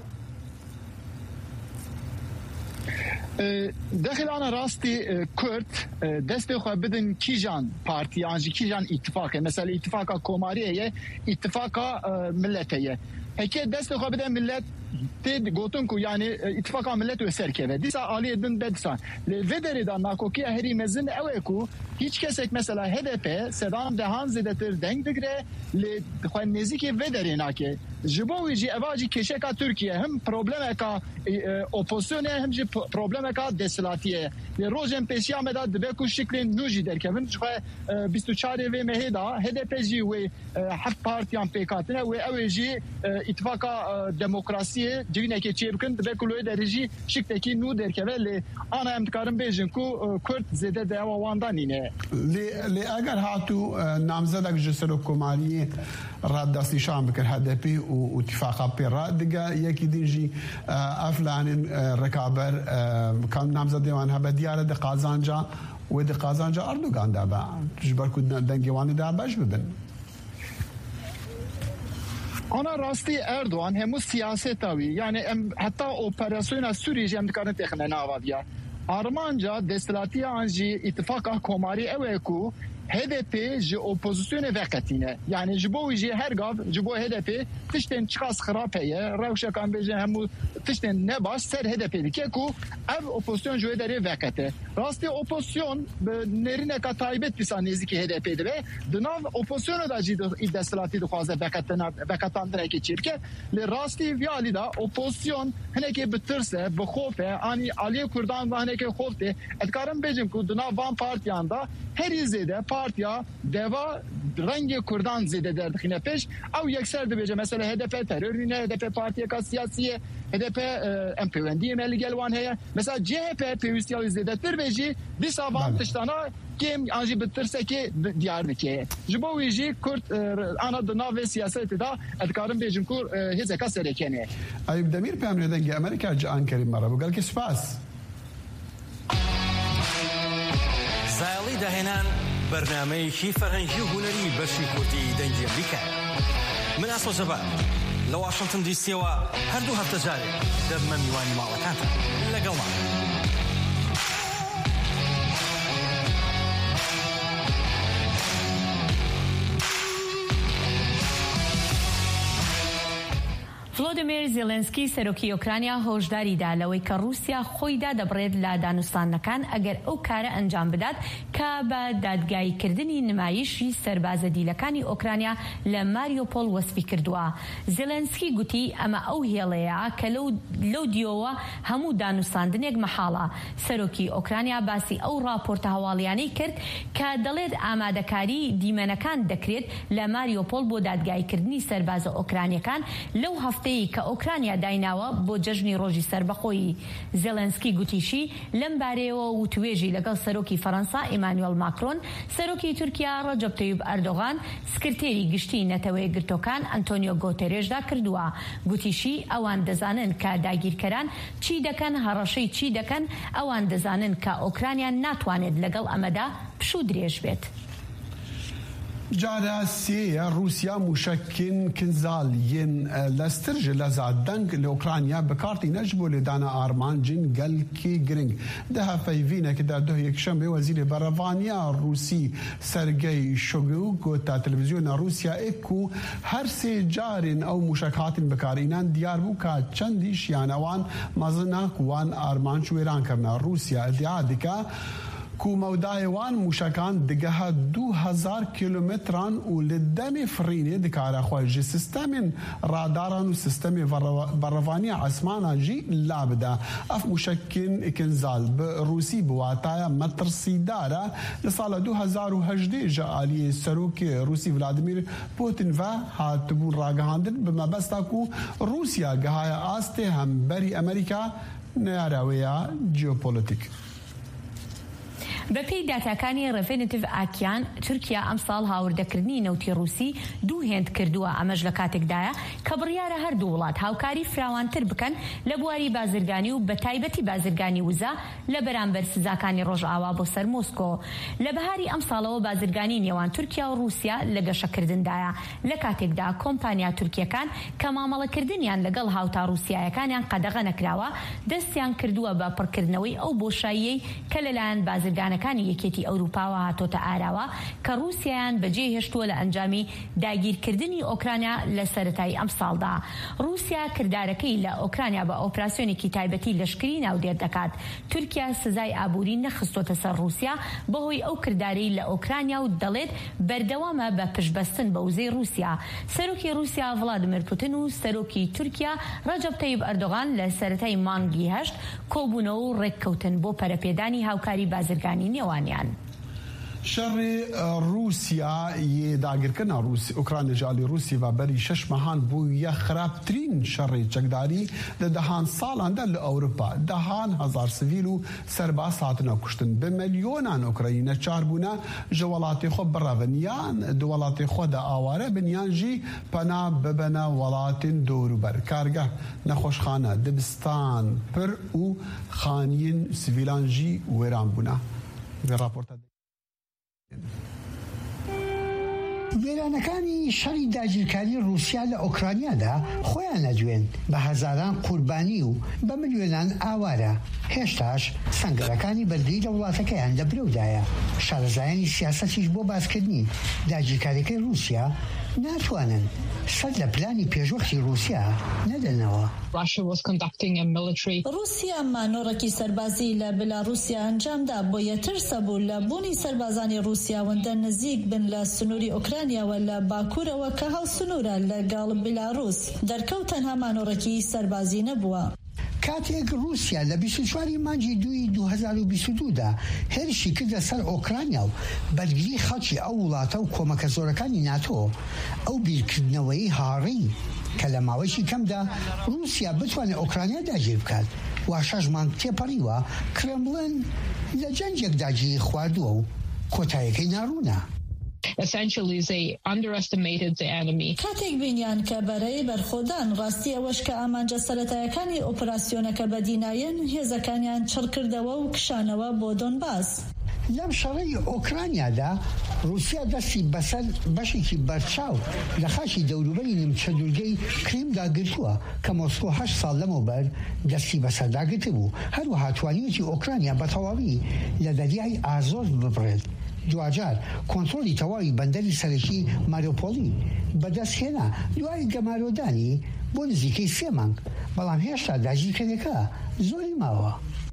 داخل أنا راستي كرد دست خو بدن كيجان بارتي عنجي كيجان اتفاق مثلا اتفاق كومارية اتفاق ملتية هيك دست خو بدن ملت تد قوتنكو يعني اتفاق ملت وسركه ديسا عالي دن بدسان لفيدري دا ناكوكي هري مزن اويكو هیچ کسک مثلا هدف سدان دهان زدتر دنگ دگره لخوان نزیکی ویدری ناکه جبوی جی اواجی کشکا ترکیه هم پروبلم کا اپوزیسیون هم جی پروبلم کا دسلاتیه روزن پیشیا مدا دبکو شکل نوجی در که من جخوا بیست و چهار و مهدا هدف جی و هفت پارتیان پیکاتنه و اوجی اتفاق دموکراسی جوینه که چی بکن دبکو لوی درجی شکل کی نو در که ولی انا امتکارم بیجن کو کرد زده دوا واندانینه لی اگر هاتو نامزدک جسر کمالی راد دستی شام بکر هدفی و اتفاقا پیرا دیگه یکی دیجی افلان رکابر کام نامزد دیوان ها بدیاره دی قازانجا و دی قازانجا اردوگان دابا جبر کدن دنگیوانی داباش ببن انا راستی اردوان همو سیاست اوی یعنی حتی اپراسیون سوریه هم دکارن تخنه ناوادیا Armanca destilatiye anji ittifaka komari eveku H D P ji opozisyonu vekatine. Yani ji bo ji her gav ji bo H D P tişten çıkas xirapeye rewşekan bejin hemu tişten ne baş ser H D P dike ku ev opozisyon ji deri vekate. Rastî opozisyon nerine ka taybet pisan nêzîkî H D P'de ve dinav opozisyonu da jî destilatiye dixwaze vekatana vekatandire ki çirke li rastî vî da opozisyon hinekê bitirse bi xofe ani Aliye Kurdan ve hinekê xofte edkarim bejim ku dinav van partiyan da herî zêde partiya deva rengi Kurdan zede derdixine peş ew yekser dibêje mesela H D P terörüne H D P partiyeka siyasiye H D P em peywendiye me li gel wan heye mesela C H P pêwîstiya zêdetir ve jî dîsa van tiştana kêm an jî bitirsekê diyar dike ji bo wî jî Kurd ana di navê siyasetê da ez dikarim bêjim ku hêzeka serekene Eyüp Demir peyamê dengê Amerîka ji Ankarê me re bû gelekî spas سایڵی داهێنان بەرنامەیەکی فەرهەنگی و هونەری بەشی کورتی دەنگی ئەمریکا من ئاسۆ جەبار لە واشنگتن دیسیەوە هەردوو هەفتە جارێک دەبمە میوانی ماڵەکانتان لەگەڵمان ڤڵۆدیمیر زێلێنسکی سەرۆکی ئۆکرانیا هۆشداری دا لەوەی کە رووسیا خۆیدا دەبڕێت لە دانوستانەکان ئەگەر ئەو کارە ئەنجام بدات کە بە دادگایکردنی نمایشی سەربازە دیلەکانی ئۆکرانیا لە ماریۆپۆڵ وەسفی کردووە. زێلێنسکی گوتی ئەمە ئەو هێڵەیە کە لەو دیۆوە هەموو دانوستاندنێک مەحاڵە. سەرۆکی ئۆکرانیا باسی ئەو راپۆرتە هەواڵیانەی کرد کە دەڵێت ئامادەکاری دیمەنەکان دەکرێت لە ماریۆپۆڵ بۆ دادگایکردنی سەربازە ئۆکرانیەکان لەو هەفتەیە کە ئۆکرانیا دایناوە بۆ جەژنی ڕۆژی سەربەخۆیی. زێلێنسکی گوتیشی لەم بارەیەوە وتوێژی لەگەڵ سەرۆکی فەڕەنسا ئیمانوێل ماکرۆن، سەرۆکی تورکیا ڕەجەب تەیوب ئەردۆغان، سکرتێری گشتی نەتەوەی گرتوەکان ئەنتۆنیۆ گۆتێرێشدا کردووە. گوتیشی ئەوان دەزانن کە داگیرکەران چی دەکەن، هەڕەشەی چی دەکەن، ئەوان دەزانن کە ئۆکرانیا ناتوانێت لەگەڵ ئەمەدا پشوو درێژ بێت. جارا سيا روسيا مشكن كنزال ين لسترج لزادنك لأوكرانيا بكارتي نجبو لدانا آرمان جن قل كي جرينج ده فايفينا كده ده يكشم وزير برافانيا روسي سيرجي شوغو قوتا تلفزيون روسيا اكو هر سي جارين او مشكات بكارينان ديار بوكا چنديش يانوان مزناك وان آرمان شويران کرنا روسيا ادعادكا کو مودایوان موشکان دگه دو هزار کیلومتران و لدم فرینه دکاره خواهی سیستم راداران و سیستم بروانی عسمان جی لابده اف موشکین اکنزال به روسی بواتای مترسی داره لسال دو هزار و هجده جالی سروک روسی ولادیمیر پوتین و هاتبون راگهاندن به مبستا کو روسیا گهای آسته هم بری امریکا نیاراویا جیوپولیتیک. بەپێی داتاکانی ڕێڤێنتیڤ ئاکیان تورکیا ئەم ساڵ هاوردەکردنی نەوتی رووسی دوو هێند کردووە ئەمەش لە کاتێکدایە کە بڕیارە هەردوو وڵات هاوکاری فراوانتر بکەن لە بواری بازرگانی و بە تایبەتی بازرگانی وزە لە بەرامبەر سزاکانی ڕۆژئاوا بۆ سەر مۆسکۆ. لە بەهاری ئەم ساڵەوە بازرگانی نێوان تورکیا و رووسیا لە گەشەکردندایە لە کاتێکدا کۆمپانیا تورکیەکان کە مامەڵەکردنیان لەگەڵ هاوتا رووسیایەکانیان قەدەغە نەکراوە دەستیان کردووە بە پڕکردنەوەی ئەو بۆشاییەی کە لەلایەن بازرگانەکانی یەکێتی ئەوروپاوە هاتۆتە ئاراوە کە رووسیایان بەجێ هێشتووە لە ئەنجامی داگیرکردنی ئۆکرانیا لە سەرەتای ئەم ساڵدا. رووسیا کردارەکەی لە ئۆکرانیا بە ئۆپراسیۆنێکی تایبەتی لەشکری ناودێر دەکات. تورکیا سزای ئابووری نەخستۆتە سەر رووسیا بەهۆی ئەو کردارەی لە ئۆکرانیا و دەڵێت بەردەوامە بە پشتبەستن بە وزەی رووسیا. سەرۆکی رووسیا ڤڵادیمیر پوتین و سەرۆکی تورکیا ڕەجەب تەیب ئەردۆغان لە سەرەتای مانگی هەشت کۆبوونەوە و ڕێککەوتن بۆ پەرەپێدانی هاوکاری بازرگانی نێوانیان. شر رووسیا یê dagirkirina Ukrayna ji alî Rûsî ve berî şeş mehan bû ya xirabtirîn şerê çekdarî di dehan salan de li Ewropa. Dehan hezar sivîl û serbas hatine kuştin. Bi milyonan Ukrayîne çarbûne ji welatê xwe birevin yan di welatê xwe de aware bin yan jî pena bibine welatên dewrûber. Kargeh, nexweşxane, dibistan, pir û xaniyên sivîlan jî wêran bûne. Vê raporta وێرانەکانی شەڕی داگیرکاری رووسیا لە ئۆکرانیادا خۆیان نەدوێن بە هەزاران قوربانی و بە ملیۆنان ئاوارە. هێشتاش سەنگەرەکانی بەردەی لە وڵاتەکەیان لە برەودایە. شارەزایانی سیاسەتیش بۆ باسکردنی داگیرکاریەکەی رووسیا ناتوانن سەد لە پلانی پێشوەختی رووسیا نەدەنەوە. رووسیا مانۆڕێکی سەربازی لە بێلاڕووسیا ئەنجامدا بۆ یەترسە بوو لە بوونی سەربازانی رووسیاوەندە نزیک بن لە سنووری ئۆکرانیاوە لە باکوورەوە کە هاوسنوورە لەگەڵ بێلاڕووس دەرکەوت تەنها مانۆڕێکی سەربازی نەبووە. کاتێک رووسیا لە بیست و چواری مانگی دووی دوو هەزار و بیست و دوودا هێرشی کردە سەر ئۆکرانیا و بەرگری خەڵکی ئەو وڵاتە و کۆمەکە زۆرەکانی ناتۆ ئەو بیرکردنەوەی هاڕی کە لە ماوەیەکی کەمدا رووسیا بتوانێت ئۆکرانیا داگیر بکات وا شەش مانگ تێپەڕیوە کرێمڵن لە جەنجێکدا گیری خواردووە و کۆتاییەکەی ناڕوونە. Essentially, they underestimated the enemy. کاتێک بینیان کە بەرەی بەرخۆدان ڕاستی ئەوەش کە ئامانجە سەرەتایەکانی ئۆپراسیۆنەکە بەدینایەن هێزەکانیان چڕکردەوە و کشانەوە بۆ دۆنباس. لەم شەڕەی ئۆکرانیادا رووسیا دەستی بەسەر بەشێکی بەرچاو لە خاکی دەوروبەری نیمچە دوورگەی کریمدا گرتووە کە مۆسکۆ هەشت ساڵ لەمەوبەر دەستی بەسەرداگرت بوو. هەروەها توانیوەتی ئۆکرانیا بە تەواوی لە دەریای ئازۆف ببڕێت. دوجار کۆنتڕۆلی تەواوی بەندەری سەرەکی ماریۆپۆلی بەدەستهێنا دوای گەمارۆدانی بۆ نزیکەی سێ مانگ، بەڵام هێشتا داگیرکردنەکە زۆری ماوە.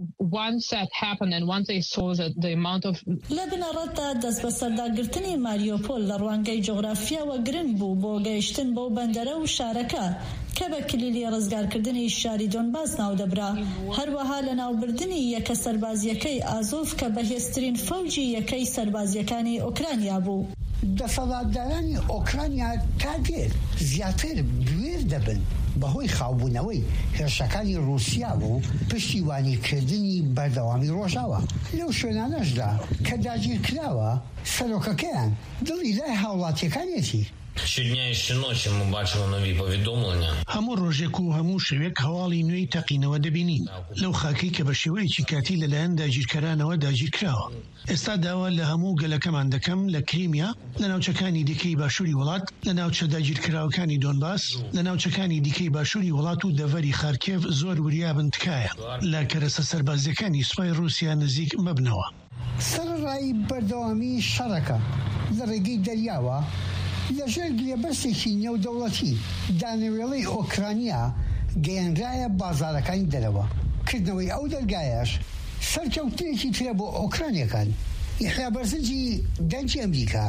لە بنەڕەتدا دەست بە سەرداگرتنی ماریۆپۆل لە ڕوانگەی جۆغرافیاوە گرنگ بوو بۆ گەیشتن بۆ بەندەرە و شارەکە کە بە کلیلی ڕزگارکردنی شاری دۆنباس ناودەبرا. هەروەها لە ناوبردنی یەکە سەربازیەکەی ئازۆف کە بەهێزترین فەوجی یەکەی سەربازیەکانی ئۆکرانیا بوو. دەسەڵاتدارانی ئۆکرانیا تا دێر زیاتر بوێر دەبن بەهۆی خاوبوونەوەی هێرشەکانی رووسیا و پشتیوانیکردنی بەردەوامی ڕۆژاوە. لەو شوێنانەشدا کە داگیر کراوە سەرۆکەکەیان دڵی لای هاوڵاتیەکانێتی. Щодня і щоночі ми бачимо нові повідомлення. هەموو ڕۆژێک و هەموو شەوێک هەواڵی نوێی تەقینەوە دەبینین لەو خاکەی کە بە شێوەیەکی کاتی لەلایەن داگیرکەرانەوە داگیر کراوە. ئێستا داوا لە هەموو گەلەکەمان دەکەم لە کریمیا، لە ناوچەکانی دیکەی باشووری وڵات، لە ناوچە داگیرکراوەکانی دۆنباس، لە ناوچەکانی دیکەی باشووری وڵات و دەڤەری خارکێڤ زۆر وریابن تکایە لە کەرەسە سەربازیەکانی سوپای رووسیا نزیک مەبنەوە. سەرڕای بەردەوامی شەڕەکە لە ڕێگەی دەریاوە لەژێر گرێبەرسێکی نێودەوڵەتی دانەوێڵەی ئۆکرانیا گەیەنرایە بازارەکانی دەرەوە. کردنەوەی ئەو دەرگایەش سەرکەوتنێکی ترە بۆ ئۆکرانیەکان. یحیا بەرزنجی دەنجی ئەمریکا.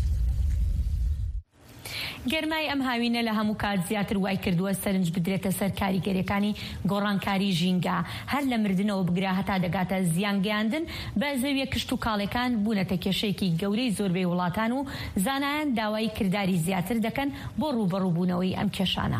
گەرمای ئەم هاوینە لە هەموو کات زیاتر وای کردووە سەرنج بدرێتە سەر کاریگەریەکانی گۆڕانکاری ژینگە. هەر لە مردنەوە بگرا هەتا دەگاتە زیانگەیاندن بە زەویە کشت و کاڵەکان بوونەتە کێشەیەکی گەورەی زۆربەی وڵاتان و زانایان داوای کردداری زیاتر دەکەن بۆ ڕوبەڕووبوونەوەی ئەم کێشانە.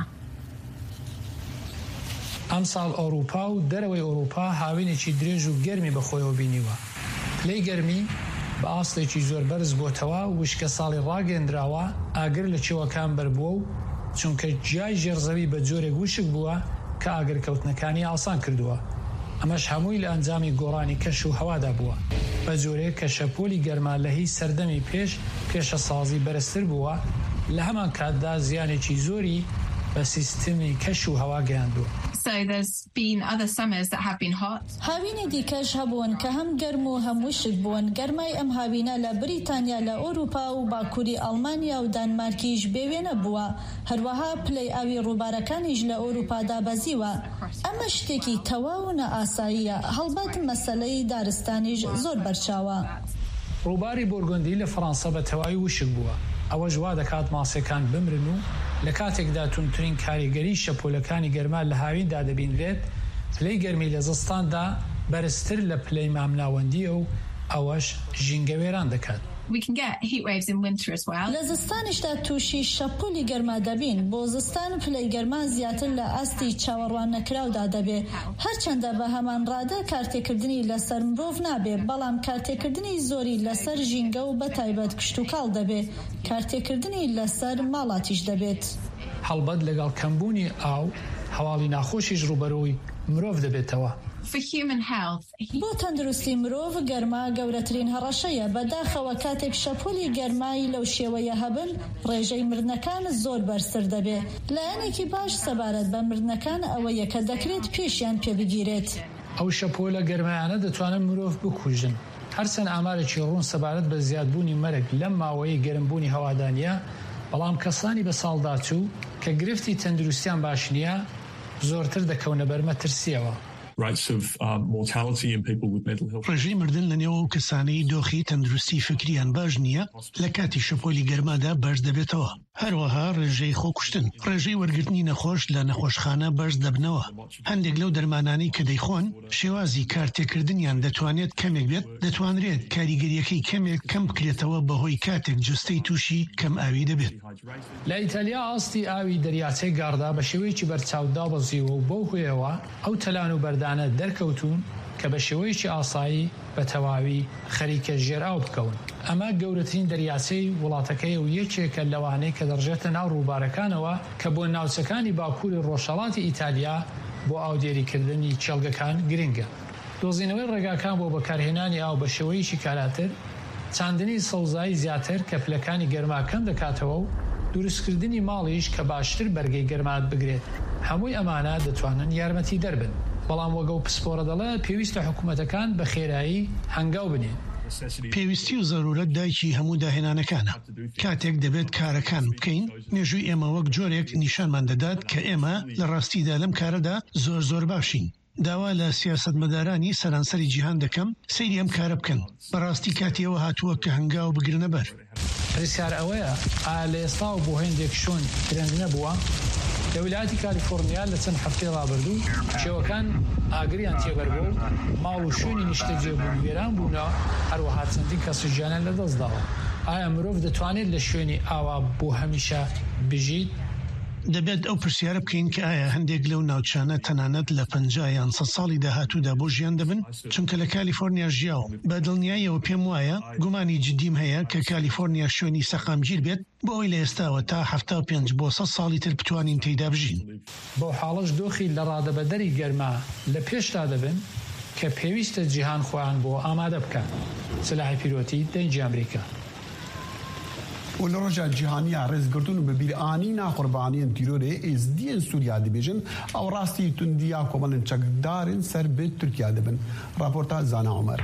ئەم ساڵ ئەوروپا و دەرەوەی ئەوروپا هاوینێکی درێژ و گەرمی بەخۆیەوە بینیوە. پلەی گەرمی بە ئاستێکی زۆر بەرز بۆتەوە وشکە ساڵی ڕاگەندراوە ئاگر لە چێوەکان بەربووە و چونکە جیای ژێرزەوی بە جۆرێک وشک بووە کە ئاگرکەوتنەکانی ئاسان کردووە. ئەمەش هەمووی لە ئەنجامی گۆڕانی کەش و هەوادا بووە بە جۆرێک کە شەپۆلی گەرما لە هی سەردەمی پێش پێشە سازی بەرزتر بووە لە هەمان کاتدا زیانێکی زۆری بە سیستمی کەش و هەوا گەیاندووە. هاوینی دیکەش هەبوون کە هەم گەرم و هەم وشک بوون. گەرمای ئەم هاوینە لە بریتانیا لە ئەوروپا و باکووری ئەڵمانیا و دانمارکیش بێوێنە بووە. هەروەها پلەی ئاوی ڕووبارەکانیش لە ئەوروپادا بەزیوە. ئەمە شتێکی تەواو نەئاساییە. هەڵبەت مەسەلەی دارستانیش زۆر بەرچاوە. ڕووباری بۆرگۆندی لە فەڕەنسا بە تەواوی وشک بووە. ئەوە ژوا دەکات ماسیەکان بمرن و لە کاتێکدا تونترین کاریگەری شەپۆلەکانی گەرما لە هاویندا دەبینرێت پلەی گەرمی لە زستاندا بەرزتر لە پلەی مامناوەندیە و ئەوەش ژینگەوێران دەکات. لە زستانیشدا تووشی شەپۆلی گەرما دەبین. بۆ زستان پلەی گەرمان زیاتر لە ئاستی چاوەڕوان نەکراودا دەبێت. هەرچەندە بە هەمان ڕادە کارتێکردنی لەسەر مرۆڤ نابێت، بەڵام کارتێکردنی زۆری لەسەر ژینگە و بەتایبەت کشت و کاڵ دەبێت. کارتێکردنی لەسەر ماڵاتیش دەبێت. هەڵبەت لەگەڵ کەمبوونی ئاو هەواڵی ناخۆشیش ڕوبەرۆی مرۆڤ دەبێتەوە. بۆ تەندروستی مرۆڤ گەرما گەورەترین هەڕەشەیە. بەداخەوە کاتێک شەپۆلی گەرمایی لەو شێوەیە هەبن ڕێژەی مردنەکان زۆر بەرزتر دەبێت. لایەنێکی باش سەبارەت بە مردنەکان ئەوەیە کە دەکرێت پێشیان پێ بگیرێت. ئەو شەپۆلە گەرمایانە دەتوانن مرۆڤ بکوژن. هەرچەند ئامارێکی ڕوون سەبارەت بە زیادبوونی مەرگ لەم ماوەیەی گەرمبوونی هەوادانیە، بەڵام کەسانی بە ساڵدا چوو کە گرفتی تەندروستیان باش نییە زۆرتر دەکەونە بەر مەترسیەوە. ڕێژەی مردن لە نێوە و کەسانەی دۆخی تەندروستی فکریان باش نییە لە کاتی شەپۆلی گەرمادا بەرز دەبێتەوە. هەروەها ڕێژەی خۆکوشتن، ڕێژەی وەرگرتنی نەخۆش لە نەخۆشخانە بەرز دەبنەوە. هەندێک لەو دەرمانانی کە دەیخۆن شێوازی کارتێکردنیان دەتوانێت کەمێک بێت، دەتوانرێت کاریگەریەکەی کەمێک کەم بکرێتەوە بەهۆی کاتێک جستەی تووشی کەم ئاوی دەبێت. لە ئیتالیا ئاستی ئاوی دەریاچەی گاردا بە شێوەیەکی بەرچاودا بەزیوە و بەو هۆیەوە ئەو تەلان و بەردانە دەرکەوتون کە بە شێوەیەکی ئاسایی بە تەواوی خەریکە ژێرئاو بکەون. ئەمە گەورەترین دەریاچەی وڵاتەکەی و یەکێکە لەوانەی کە دەڕژێتە ناو ڕووبارەکانەوە کە بۆ ناوچەکانی باکووری ڕۆژهەڵاتی ئیتالیا بۆ ئاودێریکردنی چێڵگەکان گرنگە. دۆزینەوەی ڕێگاکان بۆ بەکارهێنانی ئاو بە شێوەیەکی کاراتر، چاندنی سەوزایی زیاتر کە پلەکانی گەرماکەم دەکاتەوە و دروستکردنی ماڵیش کە باشتر بەرگەی گەرمات بگرێت. هەمووی ئەمانە دەتوانن یارمەتی دەربن. بەڵام وەگە و پسپۆرە دەڵێ پێویستە حکوومەتەکان بە خێرایی هەنگاو بنێن. پێویستی و زەرورەت دایکی هەموو داهێنانەکانە. کاتێک دەبێت کارەکان بکەین، مێژووی ئێمە وەک جۆرێک نیشانمان دەدات کە ئێمە لە ڕاستیدا لەم کارەدا زۆر زۆر باشین. داوا لە سیاسەتمەدارانی سەرانسەری جیهان دەکەم سەیری ئەم کارە بکەن. بەڕاستی کاتیەوە هاتووە کە هەنگاو بگرنە بەر. پرسیار ئەوەیە ئایا لە ئێستا و بۆ هێندێک شۆن گرنگ نەبووە؟ لە ویلایەتی کالیفۆرنیا لە چەند هەفتەی ڕابردوو شێوەکان ئاگریان تێبەربوو و ماڵ و شوێنی نیشتەجێبوون وێران بوونەوە، هەروەها چەندین کەس ژیانیان لەدەستداوە. ئایا مرۆڤ دەتوانێت لە شوێنی ئاوا بۆ هەمیشە بژیت؟ دەبێت ئەو پرسیارە بکەین کە ئایا هەندێک لەو ناوچانە تەنانەت لە پەنجا یان سە ساڵی داهاتوودا بۆ ژیان دەبن؟ چونکە لە کالیفۆرنیا ژیاوم. بە دڵنیاییەوە پێم وایە گومانی جدیم هەیە کە کالیفۆرنیا شوێنی سەقامگیر بێت بۆ ئەوی لە ئێستاوە تا هەفتە و پێنج بۆ سە ساڵی تر بتوانین تێیدا بژین. بۆ حاڵش دۆخی لە ڕادەبەدەری گەرما لە پێشدا دەبن کە پێویستە جیهان خۆیان بۆ ئامادە بکەن. سلاحی پیرۆتی دەنگی ئەمریکا. و لە ڕۆژە جیهانیا ڕێزگرتون و بەبیرئانینا قوربانیان تیرۆرێ ئێزدیên سووریا دەبێژن ئەو ڕاستی توندیا کۆمەڵن چەکدارن سەر بێت تورکیا دەبن. راپۆرتا زانا عومەر.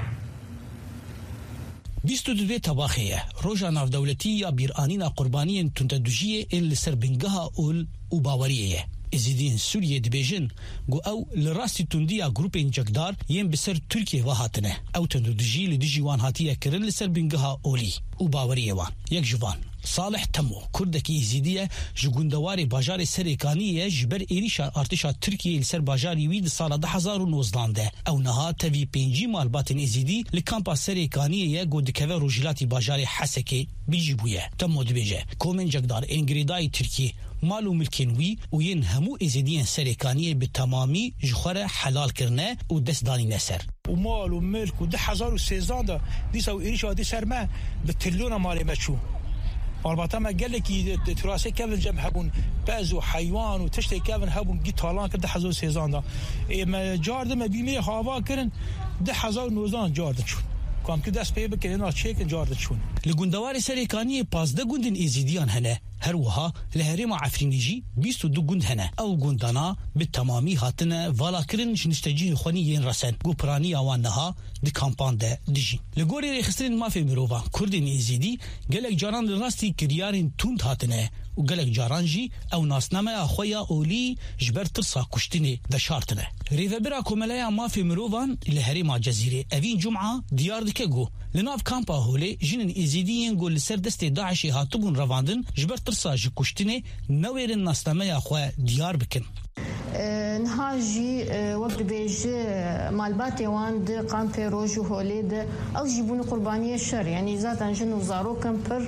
بیست و دوێ تەواخەیە ڕۆژە ناودەولەتی یا بیرئانینا قوربانیان توندەدوژیە ئێن لەسەر بنگەها ئول و باوەریەیە. ئێزیدیên سووریێ دەبێژن گو ئەو لە ڕاستی توندیا گروپên جەکدار یên bi ser Tirkiyê ve hatine. Ew tundudijî li dijî wan hatiye kirin li ser bingehê olî û baweriyê wan. Yek ji van صالح تمو کردکی ایزیدیه جگوندواری باجار سریکانیه جبر ایریشا ارتشا ترکیه لسر باجاری وید سال ده هزار و نوزده او نها تاوی پنجی مالباتن ایزیدی لکامپا سریکانیه گودکوه روجلاتی باجاری حسکی بیجیبویه تمو دبیجه کومن جگدار انگریدای ترکیه مالو ملکینوی و ین همو ایزیدیان سریکانیه به تمامی جخوره حلال کرنه و دست دانی نسر و مال و ملک و ده هزار و سیزده دیسا و ایریشا دی سرمه به تلون مالی مچو البته ما قال لك تراسي كيف جاب هبون باز وحيوان وتشتي كيف هبون جي طالان كده حزو سيزان ده ما جارد ما بيمي هوا كرن ده حزو نوزان جارد شون كم كده سبيب كنا تشيك جارد شون لجندوار سريكاني باز ده جندن إيزيديان هنا هروها لهريما عفرينيجي بيستو دو جند هنا او جندنا بالتمامي هاتنا فالا كرن نستجيه خونيين رسن جو براني اوانها دي كامبان ده ديجي لغوري ريخسترين ما في مروفا كردين إيزيدي قالك جاران الراستي كريارين توند هاتنا وقالك جارانجي او ناسنامه اخويا اولي جبر ترسا كشتني دشارتنا ريفبرا كوملايا ما في مروفان لهريما جزيره افين جمعه ديار دكجو لناف كامبا هولي جنن إيزيديين قول لسر دستي داعشي هاتبون رواندن جبر ترسا جي كشتني نويرن ناسنامه اخويا ديار بكن نهاجي وقت بيج مالباتي واند قامبي روجو هوليد او جيبون قربانيه الشر يعني ذات جنو زارو كمبر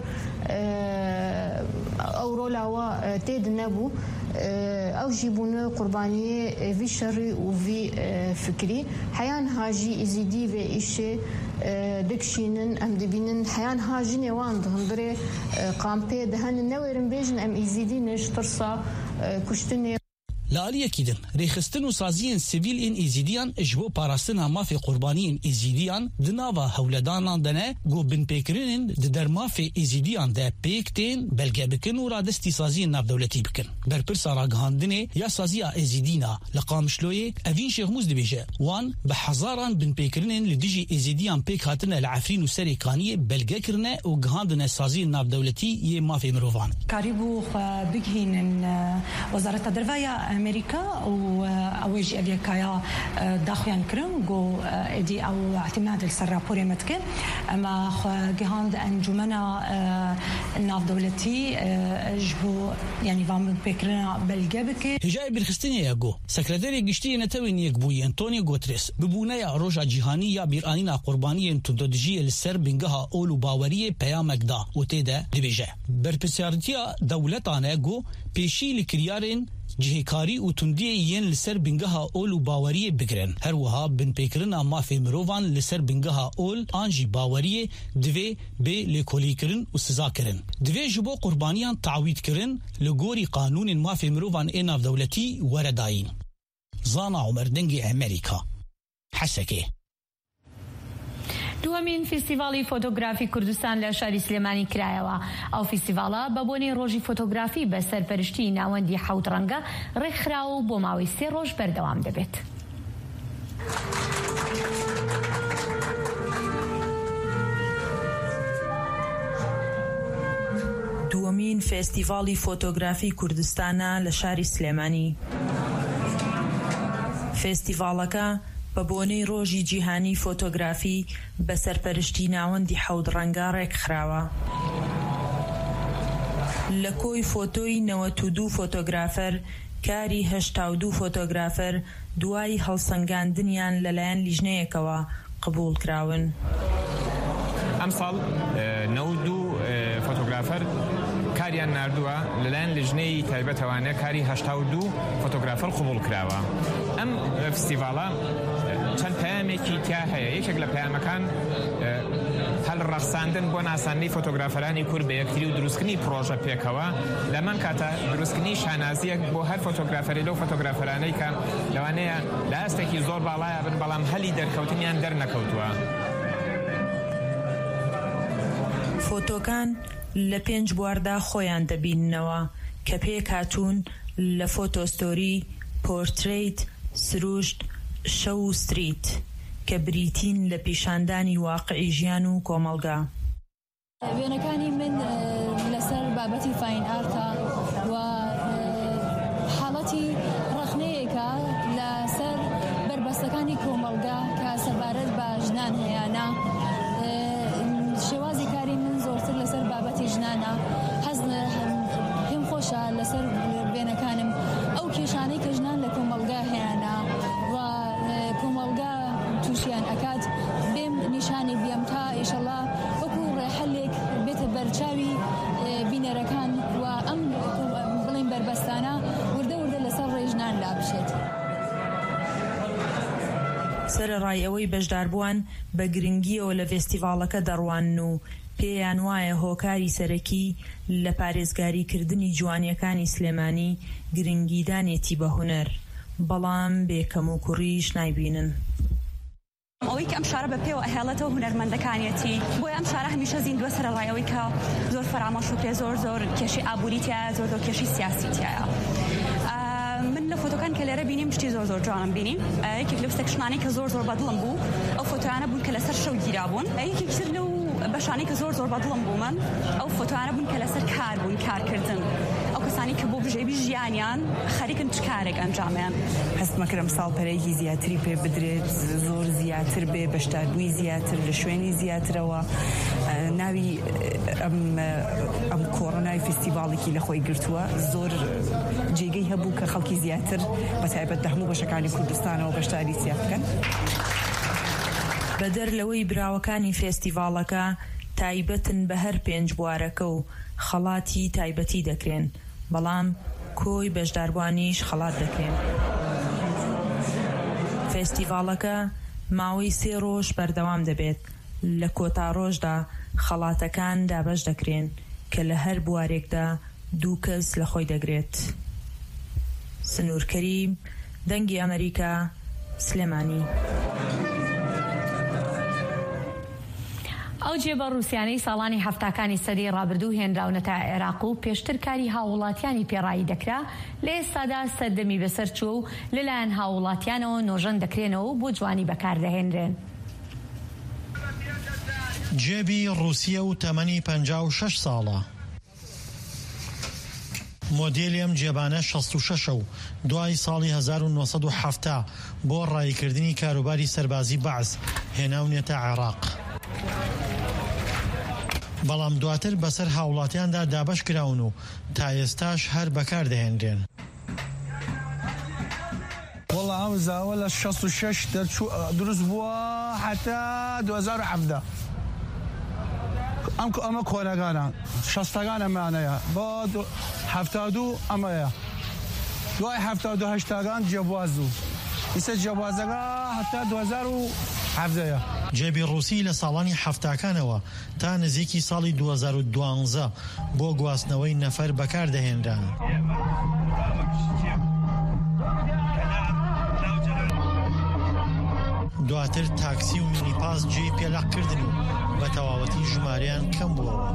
او رولاوا تيد نبو او جيبون قربانيه في شر وفي فكري حيان هاجي ازيدي في إشي دكشينن ام دبينن حيان هاجي نواند هندري قامبي دهن نويرن بيجن ام ازيدي نشترسا كشتني لاليه كيدن ريخستن وسازين سيفيل ان ايزيديان اجبو باراستنا ما في قربانين ايزيديان دناوا هولدانان دنه جو بن بيكرين ددر ما في ايزيديان ده بيكتين بلغه بكن ورادستي سازين ناف دولتي بكن بربرسا راغاندني يا سازيا ايزيدينا لقامشلوي افين شيخموز دبيجه وان بحزاران بن بيكرين لديجي ايزيديان بيك هاتنا العفرين وسريكانيه بلغه كرنه وغاندنا سازين ناف دولتي ي ما في مروفان كاريبو بيجهين وزاره الدرفايا أمريكا وأوجي أبيكايا داخلين كرنجو إدي أو اعتماد السرابوري متكن أما جهاند أنجمنا الناف دولتي جبو يعني فام بكرنا بلجبك هجاي بالخستيني ياجو سكرتيري جشتي نتوين يجبوي أنطونيو غوتريس ببونايا روجا جهانية بيرانينا قربانية تندجية للسر بنجها أولو باورية بيامك دا وتيدا دبيجة بربسيارتيا دولتانا جو بيشي لكريارين جهكاري وتنديه ين لسر بنجها أول وباورية بكرن هر وها بن بكرنا ما في مروفان لسر بنجها أول أنجي باورية دوي بي لكولي كرن وسزا كرن دوي جبو قربانيان تعويض كرن لغوري قانون ما في مروفان إناف دولتي ورداين زانا عمر دنجي أمريكا حسكي دوامین فستیوالی فوتوگرافی کردستان لە شاری سلێمانی کرایەوە ئەو فستیواڵە بە بۆنەی ڕۆژی فۆتۆگرافی بە سەرپەرشتی ناوەندی حەوت ڕەنگە ڕێکخراوە و بۆ ماوەی سێ ڕۆژ بەردەوام دەبێت. دووەمین فستیوالی فۆتۆگرافی کوردستانە لە شاری سلێمانی. فستیواڵەکە بە بۆنەی ڕۆژی جیهانی فۆتۆگرافی بە سەرپەرشتی ناوەندی حەوت ڕەنگە ڕێکخراوە. لە کۆی فۆتۆی نەوەت و دوو فۆتۆگرافەر کاری هەشتا و دوو فۆتۆگرافەر دوای هەڵسەنگاندنیان لەلایەن لیژنەیەکەوە قبوڵ کراون. ئەم ساڵ نەوت و دوو فۆتۆگرافەر کاریان نردووە لەلایەن لیژنەی تایبەتەوانە کاری هەشتا و دوو فۆتۆگرافەر قبوڵ کراوە. ئەم فستیڤاڵە چەند پەیامێکی تیا هەیە. یەکێک لە پەیامەکان هەڵڕەخساندن بۆ ناساندنی فۆتۆگرافەرانی کورد بە یەکتری و دروستکردنی پرۆژە پێکەوە لەمان کاتە دروستکردنی شانازیەک بۆ هەر فۆتۆگرافەری لەو فۆتۆگرافەرانەی کە لەوانەیە لە هەستێکی زۆر باڵایە بن بەڵام هەلی دەرکەوتنیان دەرنەکەوتووە. فۆتۆکان لە پێنج بواردا خۆیان دەبیننەوە کە پێک هاتوون لە فۆتۆستۆری، پۆرترێیت، سروشت، شەو و ستریت کە بریتین لە پیشاندانی واقعی ژیان و کۆمەڵگا. وێنەکانی من لەسەر بابەتی فاین ئارتە و حاڵەتی ڕەخنەیەکە لەسەر بربەستەکانی کۆمەڵگا کە سەبارەت بە ژنان هەیەە. شێوازی کاری من زۆرتر لەسەر بابەتی ژنانە بەرەڕای ئەوەی بەشداربووان بە گرنگیەوە لە فێستیڤاڵەکە دەڕوان و پێیان وایە هۆکاری سەرەکی لە پارێزگاریکردنی جوانیەکانی سلێمانی گرنگیدانێتی بە هونەر، بەڵام بێکەم و کوڕیش نایبینن. ئەوەی کە ئەم شارە بە پێوە ئەهێڵێتەوە هونەرمەندەکانیەتی بۆی ئەم شارە هەمیشە زیندووە سەرەڕایەوەی کە زۆر فەرامەش و پێ زۆر زۆر کێشی ئابووری تایە، زۆر زۆر کێشی سیاسی تایە. من لە فۆتۆکان کە لێرە بینیم شتی زۆر زۆر جوانم بینیم. یەکێک لەو سەکشنانەی کە زۆر زۆر بەدڵم بوو ئەو فۆتۆیانە بوون کە لەسەر شەو گیرابوون. یەکێکتر لەو بەشانەی کە زۆر زۆر بەدڵم بوو من ئەو فۆتۆیانە بوون کە لەسەر کار بوون، کارکردن، ئەو کەسانی کە بۆ بژێوی ژیانیان خەریکن چ کارێک ئەنجامیان. هەستمە کردم ساڵ پەرەیەکی زیاتری پێ بدرێت، زۆر زیاتر بێ، بەشداربووی زیاتر، لە شوێنی زیاترەوە. ناوی ئەم کۆڕۆنای فستیڤاڵێکی لە خۆی گرتووە، زۆر جێگەی هەبوو کە خەڵکی زیاتر بە تایبەت لە هەموو بەشەکانی کوردستانەوە بەشداری زیات بکەن. بەدەر لەوەی براوەکانی فێستیڤاڵەکە تایبەتن بە هەر پێنج بوارەکە و خەڵاتی تایبەتی دەکرێن، بەڵام کۆی بەشداربوانیش خەڵات دەکرێن. فێستیڤاڵەکە ماوەی سێ ڕۆژ بەردەوام دەبێت. لە کۆتا ڕۆژدا خەڵاتەکان دابەش دەکرێن کە لە هەر بوارێکدا دوو کەس لە خۆی دەگرێت. سنوور کەریم، دەنگی ئەمریکا، سلێمانی. ئەو جێبە ڕووسیانەی ساڵانی هەفتاکانی سەری ڕابردوو هێنراونەتە عێراق و پێشتر کاری هاوڵاتیانی پێڕایی دەکرا، لە ئێستادا سەردەمی بەسەر چوە و لەلایەن هاوڵاتیانەوە نۆژەن دەکرێنەوە و بۆ جوانی بەکاردەهێنرێن. جێبی ڕووسیە و تەمەنی پەنجا و شەش ساڵە. مۆدێلی ئەم جێبانە شەست و شەشە و دوای ساڵی هەزار و نۆسەد و حەڤتا بۆ ڕایکردنی کاروباری سەربازی بەعس هێناونێتە عێراق. بەڵام دواتر بەسەر هاوڵاتیاندا دابەش کراون و تا ئێستاش هەر بەکاردەهێنرێن. والله ئەم زاوە لە شەست و شەش دروست بووە حتا دوو هەزار و حەڤدە. ئەم ئەمە کۆنەکانە شەستەکان ئەمانەیە بۆ هەفتا دوو ئەمەیە، دوای هەفتا دوو هەشتاکان جێبواز بوو، ئیسە جێبوازەکە هەتا دوو هەزار و حەڤدەیە. جێبی ڕووسی لە ساڵانی حەفتاکانەوە تا نزیکی ساڵی دوو هەزار و دوانزە بۆ گواستنەوەی نەفەر بەکاردەهێنران. دواتر تاکسی و مینیپاس جێی پێلاقکردن و بە تەواوەتی ژمارەیان کەم بووەوە.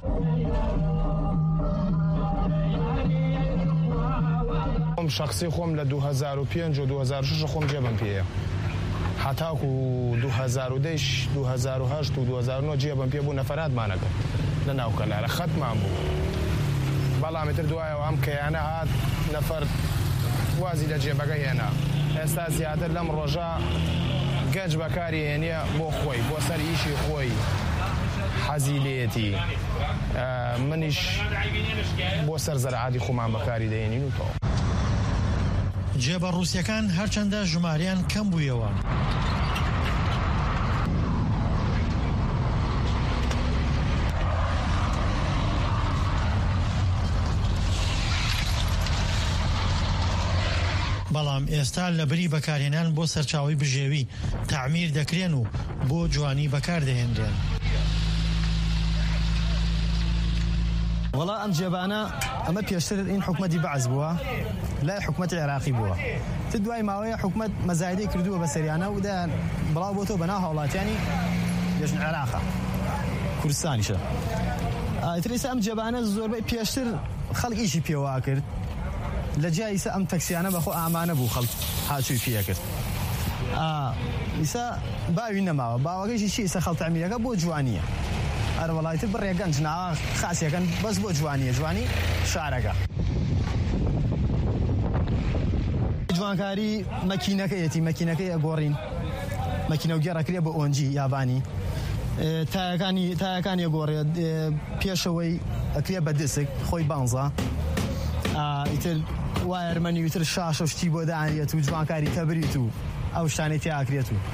خۆم شخصی خۆم لە دوو هەزار و پێنج و دوو هەزار و شەش خۆم جێبم پێیە، هەتاکو دوو هەزار و دەیش دوو هەزار و هەشت و دوو هەزار و نۆ جێبم پێ بوو، نەفەراتمانەکە لە ناو کەلارە خەتمان بوو. بەڵامیتر دوایەوە ئەم کەیانە هات نەفەر وازی لە جێبەکە هێنا. ئێستا زیاتر لەم ڕۆژە گەنج بەکاری هێنیە بۆ خۆی، بۆ سەر ئیشی خۆی حەزی لێتی. منیش بۆ سەر زەرعاتی خۆمان بەکاری دەهێنین و تۆ. جێبە ڕووسیەکان هەرچەندە ژماریان کەم بوویەوە، بەڵام ئێستا لە بری بەکارهێنان بۆ سەرچاوی بژێوی تعمیر دەکرێن و بۆ جوانی بەکاردەهێنرێن. وڵا ئەم جێبانە ئەمە پێشتر این حکومەتی بەعز بووە، لای حکومەتی عێراقی بووە. ت دوای ماوەیە حکومەت مەزایدەی کردووە بە سەریانە و دایان بڵاو بۆ تۆ بەناو هاوڵاتیانی دێژن عێراقە کوردستانیشە. ئیتریسە ئەم جێبانە زۆربەی پێشتر خەڵک ئیشی پێوە کرد، لە جاییسە ئەم تەکسیانە بەخۆ ئامانە بوو خەڵک هاچووی پێ کرد. ئیسا باوی نەماوە، باوەکەیشی چی ئیسە خەڵ تەعمیرەکە بۆ جوانیە. ئەرە وەڵایتر بڕێ گەنج ناوە خاسیەکەن بەس بۆ جوانیە، جوانی شارەکە. جوانکاری مەکینەکەیەتی مەکینەکەی ئەگۆڕین، مەکینە و گێڕەکرێ بە ئۆنجی یابانی، تایەکانی تایەکانی ئەگۆڕێت، پێشەوەی ئەکرێ بە دسک خۆی بانزە، ئیتر وایەرمەنی وتر شاشە شتی بۆ دانێت و جوانکاری تەبریت و ئەو شتانەی تیاکرێت و.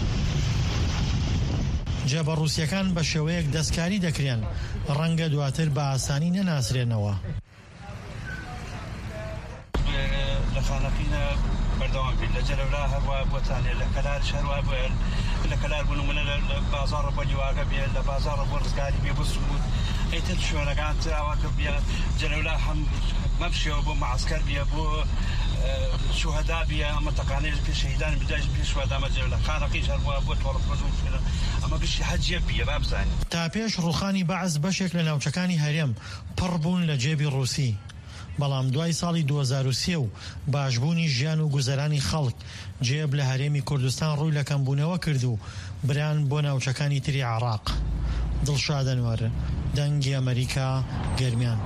جێبە ڕووسیەکان بە شێوەیەک دەستکاری دەکرێن، ڕەنگە دواتر بە ئاسانی نەناسرێنەوە. لە خاڵەقینە بەردەوام بین لە جەرەولا هەروە بۆتانێ لە کەلارش هەروە لە کەلار بوون منە لە بازاڕە بۆ دیواگە بێ لە بازاڕە بۆ ڕزگاری بێ بسوود ئەیتر شوێنەکان ئاواکە بێ جەرەولا هەم مەبشێەوە بۆ معسکەر بێ بۆ شوهدا بێ ئەمە تەقانەی پێش شەهیدانی بداش پێشوادامە جەرەولا خانەکەیش هەروە بۆ تۆڕەفرۆز و شوێنە ئەمە بشی حەجیە بێ با بزانین. تا پێش ڕوخانی بەعەز بەشێک لە ناوچەکانی هەرێم پڕ بوون لە جێبی ڕووسی. بەڵام دوای ساڵی دوو هەزار و سێ و باشبوونی ژیان و گوزەرانی خەڵک جێب لە هەرێمی کوردستان ڕووی لە کەمبوونەوە کرد و بران بۆ ناوچەکانی تری عێراق. دڵشاد ئەنوەر، دەنگی ئەمریکا، گەرمیان.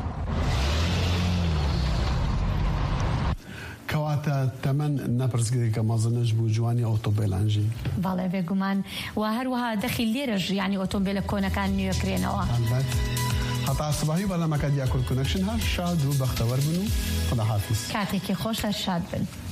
کەواتە تەمەن نەپرسگرێکە مەزنش بوو جوانی ئۆتۆبێلانژی باڵێ بێگومان و هەروەها دەخی لێرەژ ینی ئۆتۆمبیلە کۆنەکان نوێکرێنەوە. هەتا سباهی بەڵامەکە دیاکۆل کۆنەکشن هەر شاد و بەختەوەر بن و خداحافیز. کاتێکی خۆشە شاد بن.